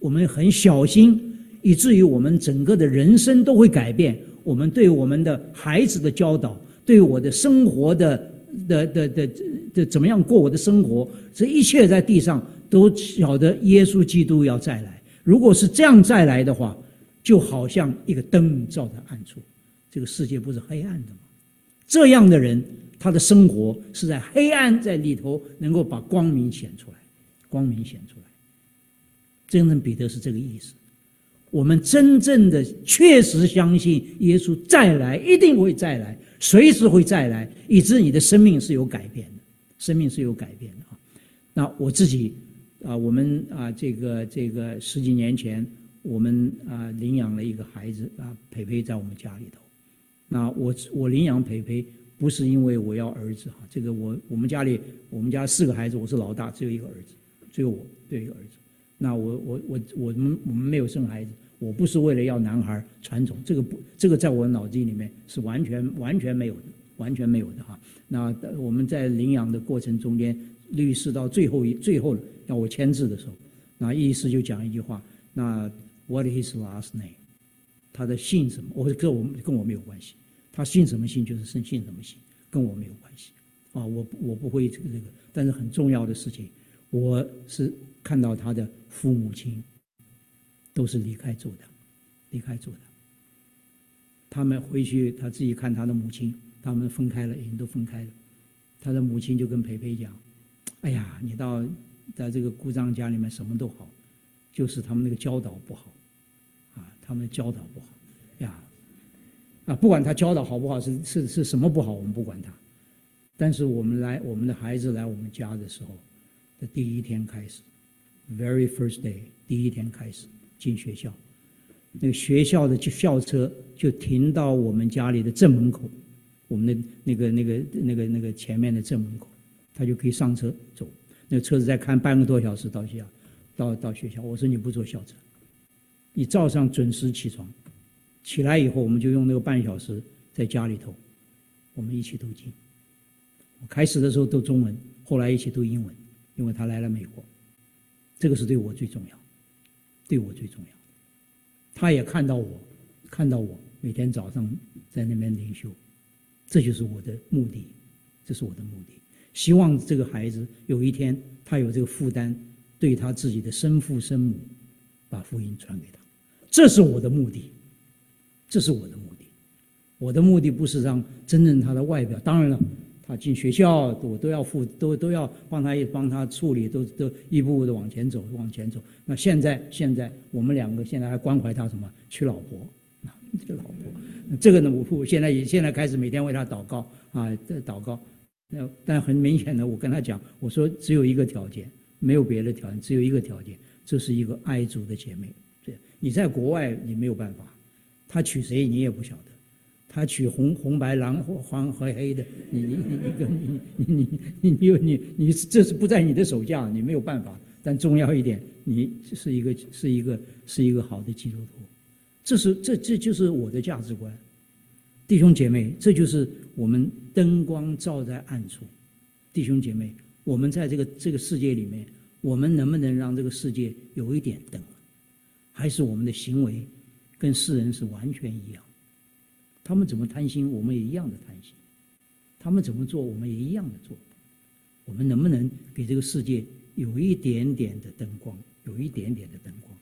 我们很小心，以至于我们整个的人生都会改变。我们对我们的孩子的教导，对我的生活的的的的的怎么样过我的生活，这一切在地上都晓得耶稣基督要再来。如果是这样再来的话，就好像一个灯照在暗处，这个世界不是黑暗的吗？这样的人，他的生活是在黑暗在里头，能够把光明显出来，光明显出来。真正彼得是这个意思。我们真正的确实相信耶稣再来，一定会再来，随时会再来，以致你的生命是有改变的，生命是有改变的啊。那我自己啊，我们啊，这个这个十几年前，我们啊领养了一个孩子啊，培培在我们家里头。那我我领养培培不是因为我要儿子哈，这个我我们家里我们家四个孩子，我是老大，只有一个儿子，只有我，只有一个儿子。那我我我我们我们没有生孩子，我不是为了要男孩传种，这个不这个在我脑子里面是完全完全没有的，完全没有的哈。那我们在领养的过程中间，律师到最后一最后要我签字的时候，那医师就讲一句话，那 What is his last name？ 他的姓什么？我跟我跟我没有关系，他姓什么姓就是姓姓什么姓，跟我没有关系啊。我我不会这个这个，但是很重要的事情，我是看到他的父母亲都是离开做的，离开做的。他们回去他自己看他的母亲，他们分开了，已经都分开了。他的母亲就跟培培讲：“哎呀，你到在这个姑丈家里面什么都好，就是他们那个教导不好，啊，他们教导不好呀，啊，不管他教导好不好，是是是什么不好，我们不管他。但是我们来我们的孩子来我们家的时候的第一天开始 ，very first day， 第一天开始进学校，那个学校的校车就停到我们家里的正门口。”我们的那个、那个、那个、那个前面的正门口，他就可以上车走。那个车子再看半个多小时到学校，到到学校。我说你不坐校车，你早上准时起床，起来以后我们就用那个半小时在家里头，我们一起读经。开始的时候都中文，后来一起读英文，因为他来了美国。这个是对我最重要，对我最重要。他也看到我，看到我每天早上在那边灵修。这就是我的目的，这是我的目的。希望这个孩子有一天他有这个负担，对他自己的生父生母把福音传给他，这是我的目的，这是我的目的。我的目的不是让真正他的外表，当然了，他进学校我都要付，都都要帮他帮他处理，都都一步步的往前走，往前走。那现在现在我们两个现在还关怀他什么？娶老婆。这个老婆，这个呢，我我现在也现在开始每天为他祷告啊，祷告。但很明显的，我跟他讲，我说只有一个条件，没有别的条件，只有一个条件，这是一个爱主的姐妹。对，你在国外你没有办法，他娶谁你也不晓得，他娶红红白蓝黄和黑的，你你你你你你你你你你这是不在你的手下，你没有办法。但重要一点，你是一个是一个是一个好的基督徒。这是这这就是我的价值观，弟兄姐妹，这就是我们灯光照在暗处。弟兄姐妹，我们在这个这个世界里面，我们能不能让这个世界有一点灯？还是我们的行为跟世人是完全一样？他们怎么贪心，我们也一样的贪心；他们怎么做，我们也一样的做。我们能不能给这个世界有一点点的灯光，有一点点的灯光？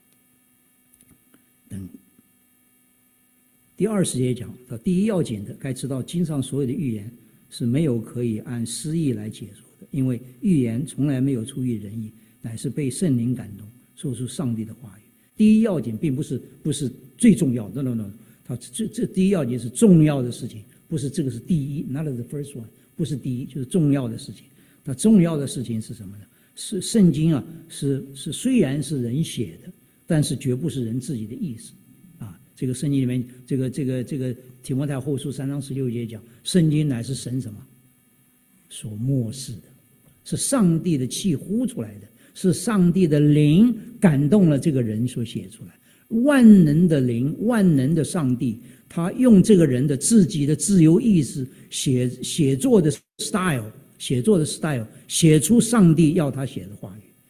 第二十节讲到，第一要紧的，该知道经上所有的预言是没有可以按私意来解说的，因为预言从来没有出于人意，乃是被圣灵感动，说出上帝的话语。第一要紧并不是不是最重要的 ，no no no， 它这这第一要紧是重要的事情，不是这个是第一 ，not the first one， 不是第一，就是重要的事情。那重要的事情是什么呢？是圣经啊，是是虽然是人写的，但是绝不是人自己的意思。这个圣经里面，这个这个这个提摩太后书三章十六节讲，圣经乃是神什么所默示的，是上帝的气呼出来的，是上帝的灵感动了这个人所写出来。万能的灵，万能的上帝，他用这个人的自己的自由意志写写作的 style， 写作的 style， 写出上帝要他写的话语。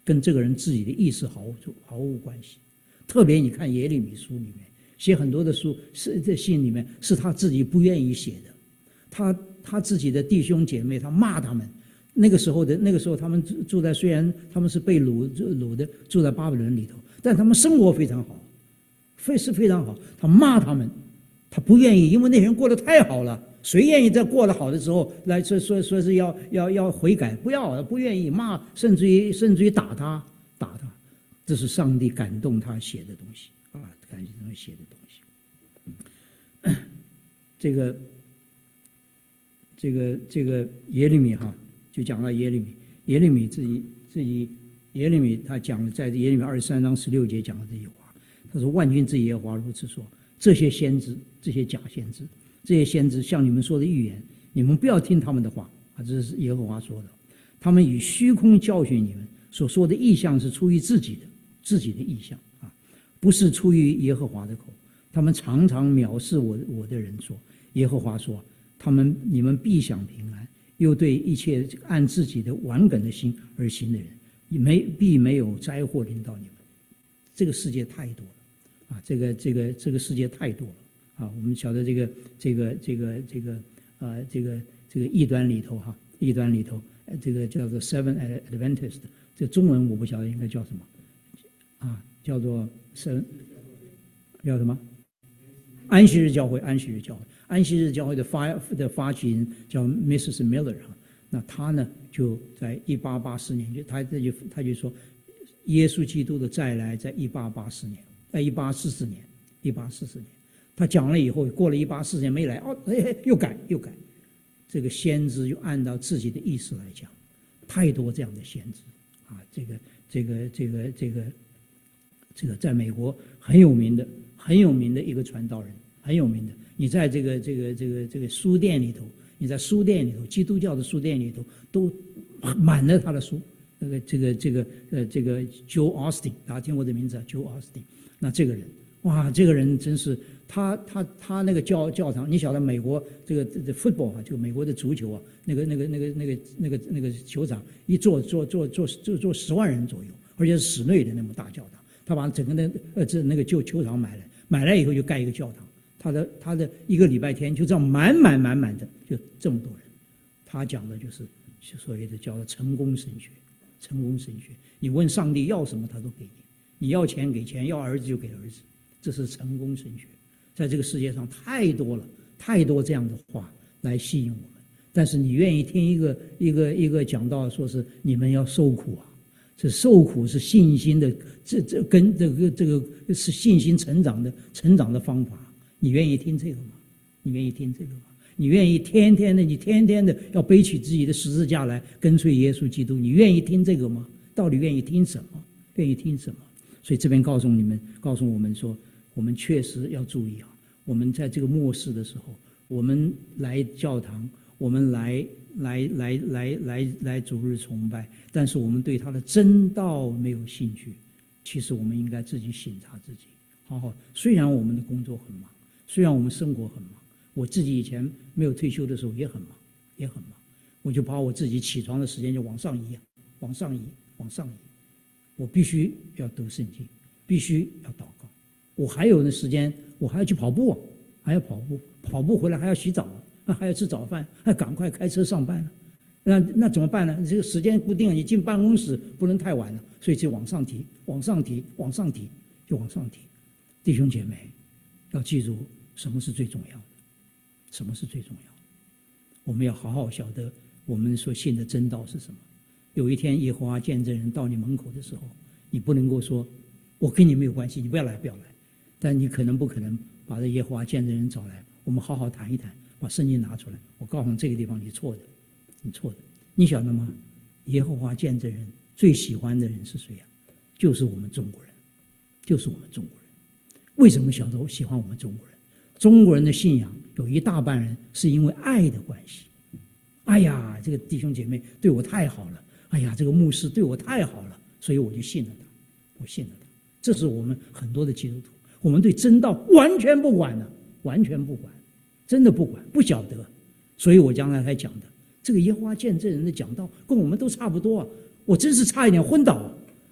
跟这个人自己的意识毫无毫无关系。特别你看耶利米书里面写很多的书，是这信里面是他自己不愿意写的，他他自己的弟兄姐妹，他骂他们。那个时候的那个时候，他们住住在虽然他们是被掳掳的，住在巴比伦里头，但他们生活非常好，非是非常好。他骂他们，他不愿意，因为那些人过得太好了。谁愿意在过得好的时候来说说说是要要要悔改？不要，不愿意骂，甚至于甚至于打他，打他。这是上帝感动他写的东西啊，感动他写的东西。这个这个这个耶利米哈。就讲到耶利米，耶利米自己自己，耶利米他讲在耶利米二十三章十六节讲的这句话，他说：“万军之耶和华如此说，这些先知，这些假先知，这些先知像你们说的预言，你们不要听他们的话啊，这是耶和华说的。他们以虚空教训你们，所说的意象是出于自己的，自己的意象啊，不是出于耶和华的口。他们常常藐视我我的人说，耶和华说，他们你们必享平安。”又对一切按自己的顽梗的心而行的人，没必没有灾祸临到你们。这个世界太多了啊！这个这个这个世界太多了啊！我们晓得这个这个这个这个呃这个这个异端里头哈，异端里头这个叫做 Seven Adventist， 这中文我不晓得应该叫什么啊？叫做 Seven 叫什么？安息日教会，安息日教会。安息日教会的发的发起人叫 Missus Miller 哈，那他呢就在一八八四年就他这就他就说，耶稣基督的再来在一八八四年，在一八四四年，一八四四年，他讲了以后，过了一八四四年没来，哦，哎，又改又改，这个先知就按照自己的意思来讲，太多这样的先知啊，这个这个这个这个这个在美国很有名的很有名的一个传道人，很有名的。你在这个这个这个这个书店里头，你在书店里头，基督教的书店里头都满了他的书。那个这个这个呃这个 Joel Osteen， 大家听过这名字啊 ？Joel Osteen， 那这个人，哇，这个人真是他他他那个教教堂，你晓得美国这个这个 football 啊，就美国的足球啊，那个那个那个那个那个那个球场一坐坐坐坐坐坐十万人左右，而且是室内的那么大教堂，他把整个那呃这那个旧球场买来，买来以后就盖一个教堂。他的他的一个礼拜天就这样满满满满的，就这么多人。他讲的就是所谓的叫做成功神学，成功神学。你问上帝要什么，他都给你。你要钱给钱，要儿子就给儿子，这是成功神学。在这个世界上太多了，太多这样的话来吸引我们。但是你愿意听一个一个一个讲道，说是你们要受苦啊，这受苦是信心的，这这跟这个这个是信心成长的成长的方法。你愿意听这个吗？你愿意听这个吗？你愿意天天的，你天天的要背起自己的十字架来跟随耶稣基督？你愿意听这个吗？到底愿意听什么？愿意听什么？所以这边告诉你们，告诉我们说，我们确实要注意啊。我们在这个末世的时候，我们来教堂，我们来来来来来来主日崇拜，但是我们对他的真道没有兴趣。其实我们应该自己省察自己，好好。虽然我们的工作很忙。虽然我们生活很忙，我自己以前没有退休的时候也很忙，也很忙，我就把我自己起床的时间就往上移，往上移，往上移。我必须要读圣经，必须要祷告。我还有的时间，我还要去跑步，还要跑步，跑步回来还要洗澡，还要吃早饭，还赶快开车上班了。那那怎么办呢？这个时间固定了，你进办公室不能太晚了，所以就往上提，往上提，往上提，就往上提。弟兄姐妹，要记住。什么是最重要的？什么是最重要的？我们要好好晓得我们所信的真道是什么。有一天耶和华见证人到你门口的时候，你不能够说我跟你没有关系，你不要来，不要来。但你可能不可能把这耶和华见证人找来，我们好好谈一谈，把圣经拿出来。我告诉你，这个地方你错的，你错的。你晓得吗？耶和华见证人最喜欢的人是谁啊？就是我们中国人，就是我们中国人。为什么晓得我喜欢我们中国人？中国人的信仰有一大半人是因为爱的关系。哎呀，这个弟兄姐妹对我太好了，哎呀，这个牧师对我太好了，所以我就信了他，我信了他。这是我们很多的基督徒，我们对真道完全不管了，完全不管，真的不管，不晓得。所以我将来才讲的，这个耶和华见证人的讲道跟我们都差不多啊，我真是差一点昏倒啊！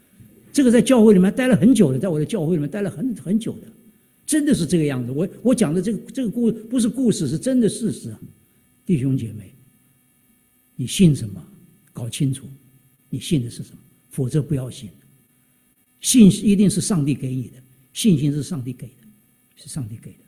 这个在教会里面待了很久的，在我的教会里面待了很很久的，真的是这个样子。我我讲的这个这个故不是故事，是真的事实啊，弟兄姐妹，你信什么？搞清楚，你信的是什么，否则不要信。信一定是上帝给你的，信心是上帝给的，是上帝给的。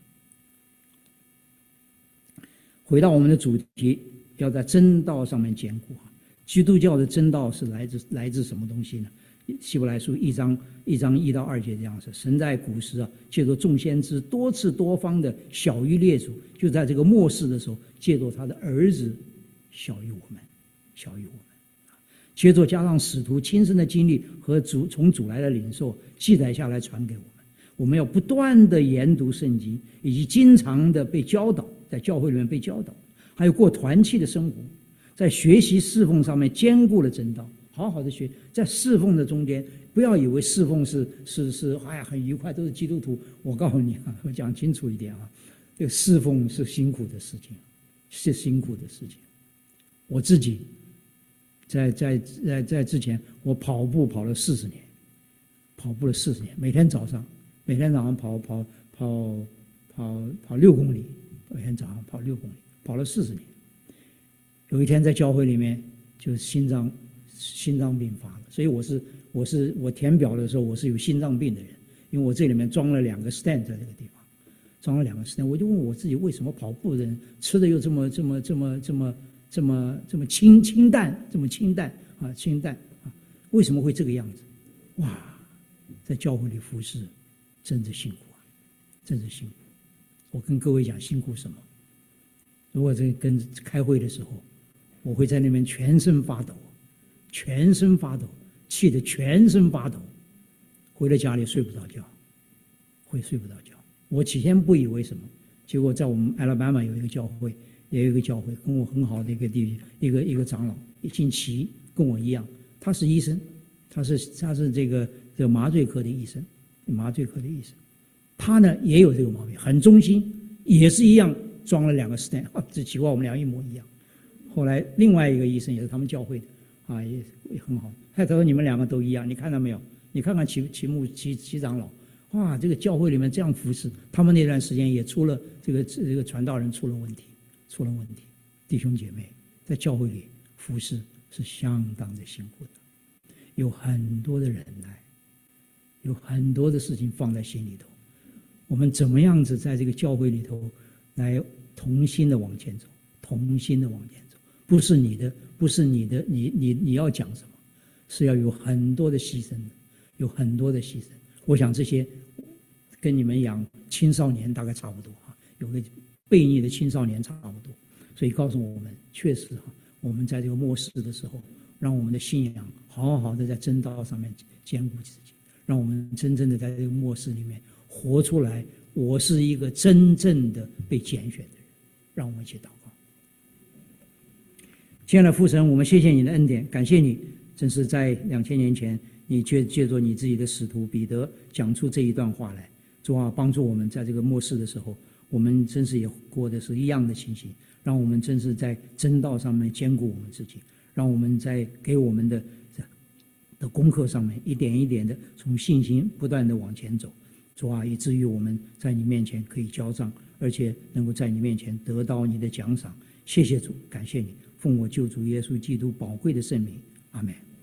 回到我们的主题，要在真道上面坚固。基督教的真道是来自来自什么东西呢？希伯来书一章一章一到二节这样说：神在古时啊，借着众先知多次多方的晓谕列祖，就在这个末世的时候，借着他的儿子晓谕我们，晓谕我们。接着加上使徒亲身的经历和主从主来的领受，记载下来传给我们。我们要不断的研读圣经，以及经常的被教导，在教会里面被教导，还有过团契的生活，在学习侍奉上面兼顾了真道，好好的学。在侍奉的中间，不要以为侍奉是是是哎呀很愉快，都是基督徒。我告诉你啊，我讲清楚一点啊，这个侍奉是辛苦的事情，是辛苦的事情。我自己在在在在之前，我跑步跑了四十年，跑步了四十年，每天早上每天早上跑跑跑跑跑六公里，每天早上跑六公里，跑了四十年。有一天在教会里面，就是心脏心脏病发了，所以我是我是我填表的时候，我是有心脏病的人，因为我这里面装了两个 stent 在这个地方，装了两个 stent， 我就问我自己，为什么跑步的人吃的又这么这么这么这么这么这么清清淡，这么清淡啊清淡啊，为什么会这个样子？哇，在教会里服侍，真的辛苦啊，真是辛苦。我跟各位讲辛苦什么？如果在跟开会的时候，我会在那边全身发抖，全身发抖，气得全身发抖，回到家里睡不着觉，会睡不着觉。我起先不以为什么，结果在我们阿拉巴马有一个教会，也有一个教会跟我很好的一个弟一个一个长老，姓齐，跟我一样，他是医生，他是他是这个这个麻醉科的医生，麻醉科的医生，他呢也有这个毛病，很忠心，也是一样。装了两个 stent， 这奇怪，我们俩一模一样。后来另外一个医生也是他们教会的，啊，也也很好。他说你们两个都一样，你看到没有？你看看齐齐木齐齐长老，哇，这个教会里面这样服侍，他们那段时间也出了这个这个传道人出了问题，出了问题。弟兄姐妹，在教会里服侍是相当的辛苦的，有很多的忍耐，有很多的事情放在心里头。我们怎么样子在这个教会里头？来同心的往前走，同心的往前走，不是你的，不是你的，你你你要讲什么，是要有很多的牺牲的，有很多的牺牲。我想这些跟你们养青少年大概差不多啊，有个悖逆的青少年差不多，所以告诉我们，确实啊，我们在这个末世的时候，让我们的信仰好好的在真道上面坚固自己，让我们真正的在这个末世里面活出来。我是一个真正的被拣选的人，让我们一起祷告。亲爱的父神，我们谢谢你的恩典，感谢你，正是在两千年前，你借借着你自己的使徒彼得讲出这一段话来，主啊，帮助我们在这个末世的时候，我们真是也过的是一样的情形，让我们真是在真道上面坚固我们自己，让我们在给我们的的功课上面一点一点的从信心不断的往前走。主啊，以至于我们在你面前可以交账，而且能够在你面前得到你的奖赏。谢谢主，感谢你，奉我救主耶稣基督宝贵的圣名，阿们。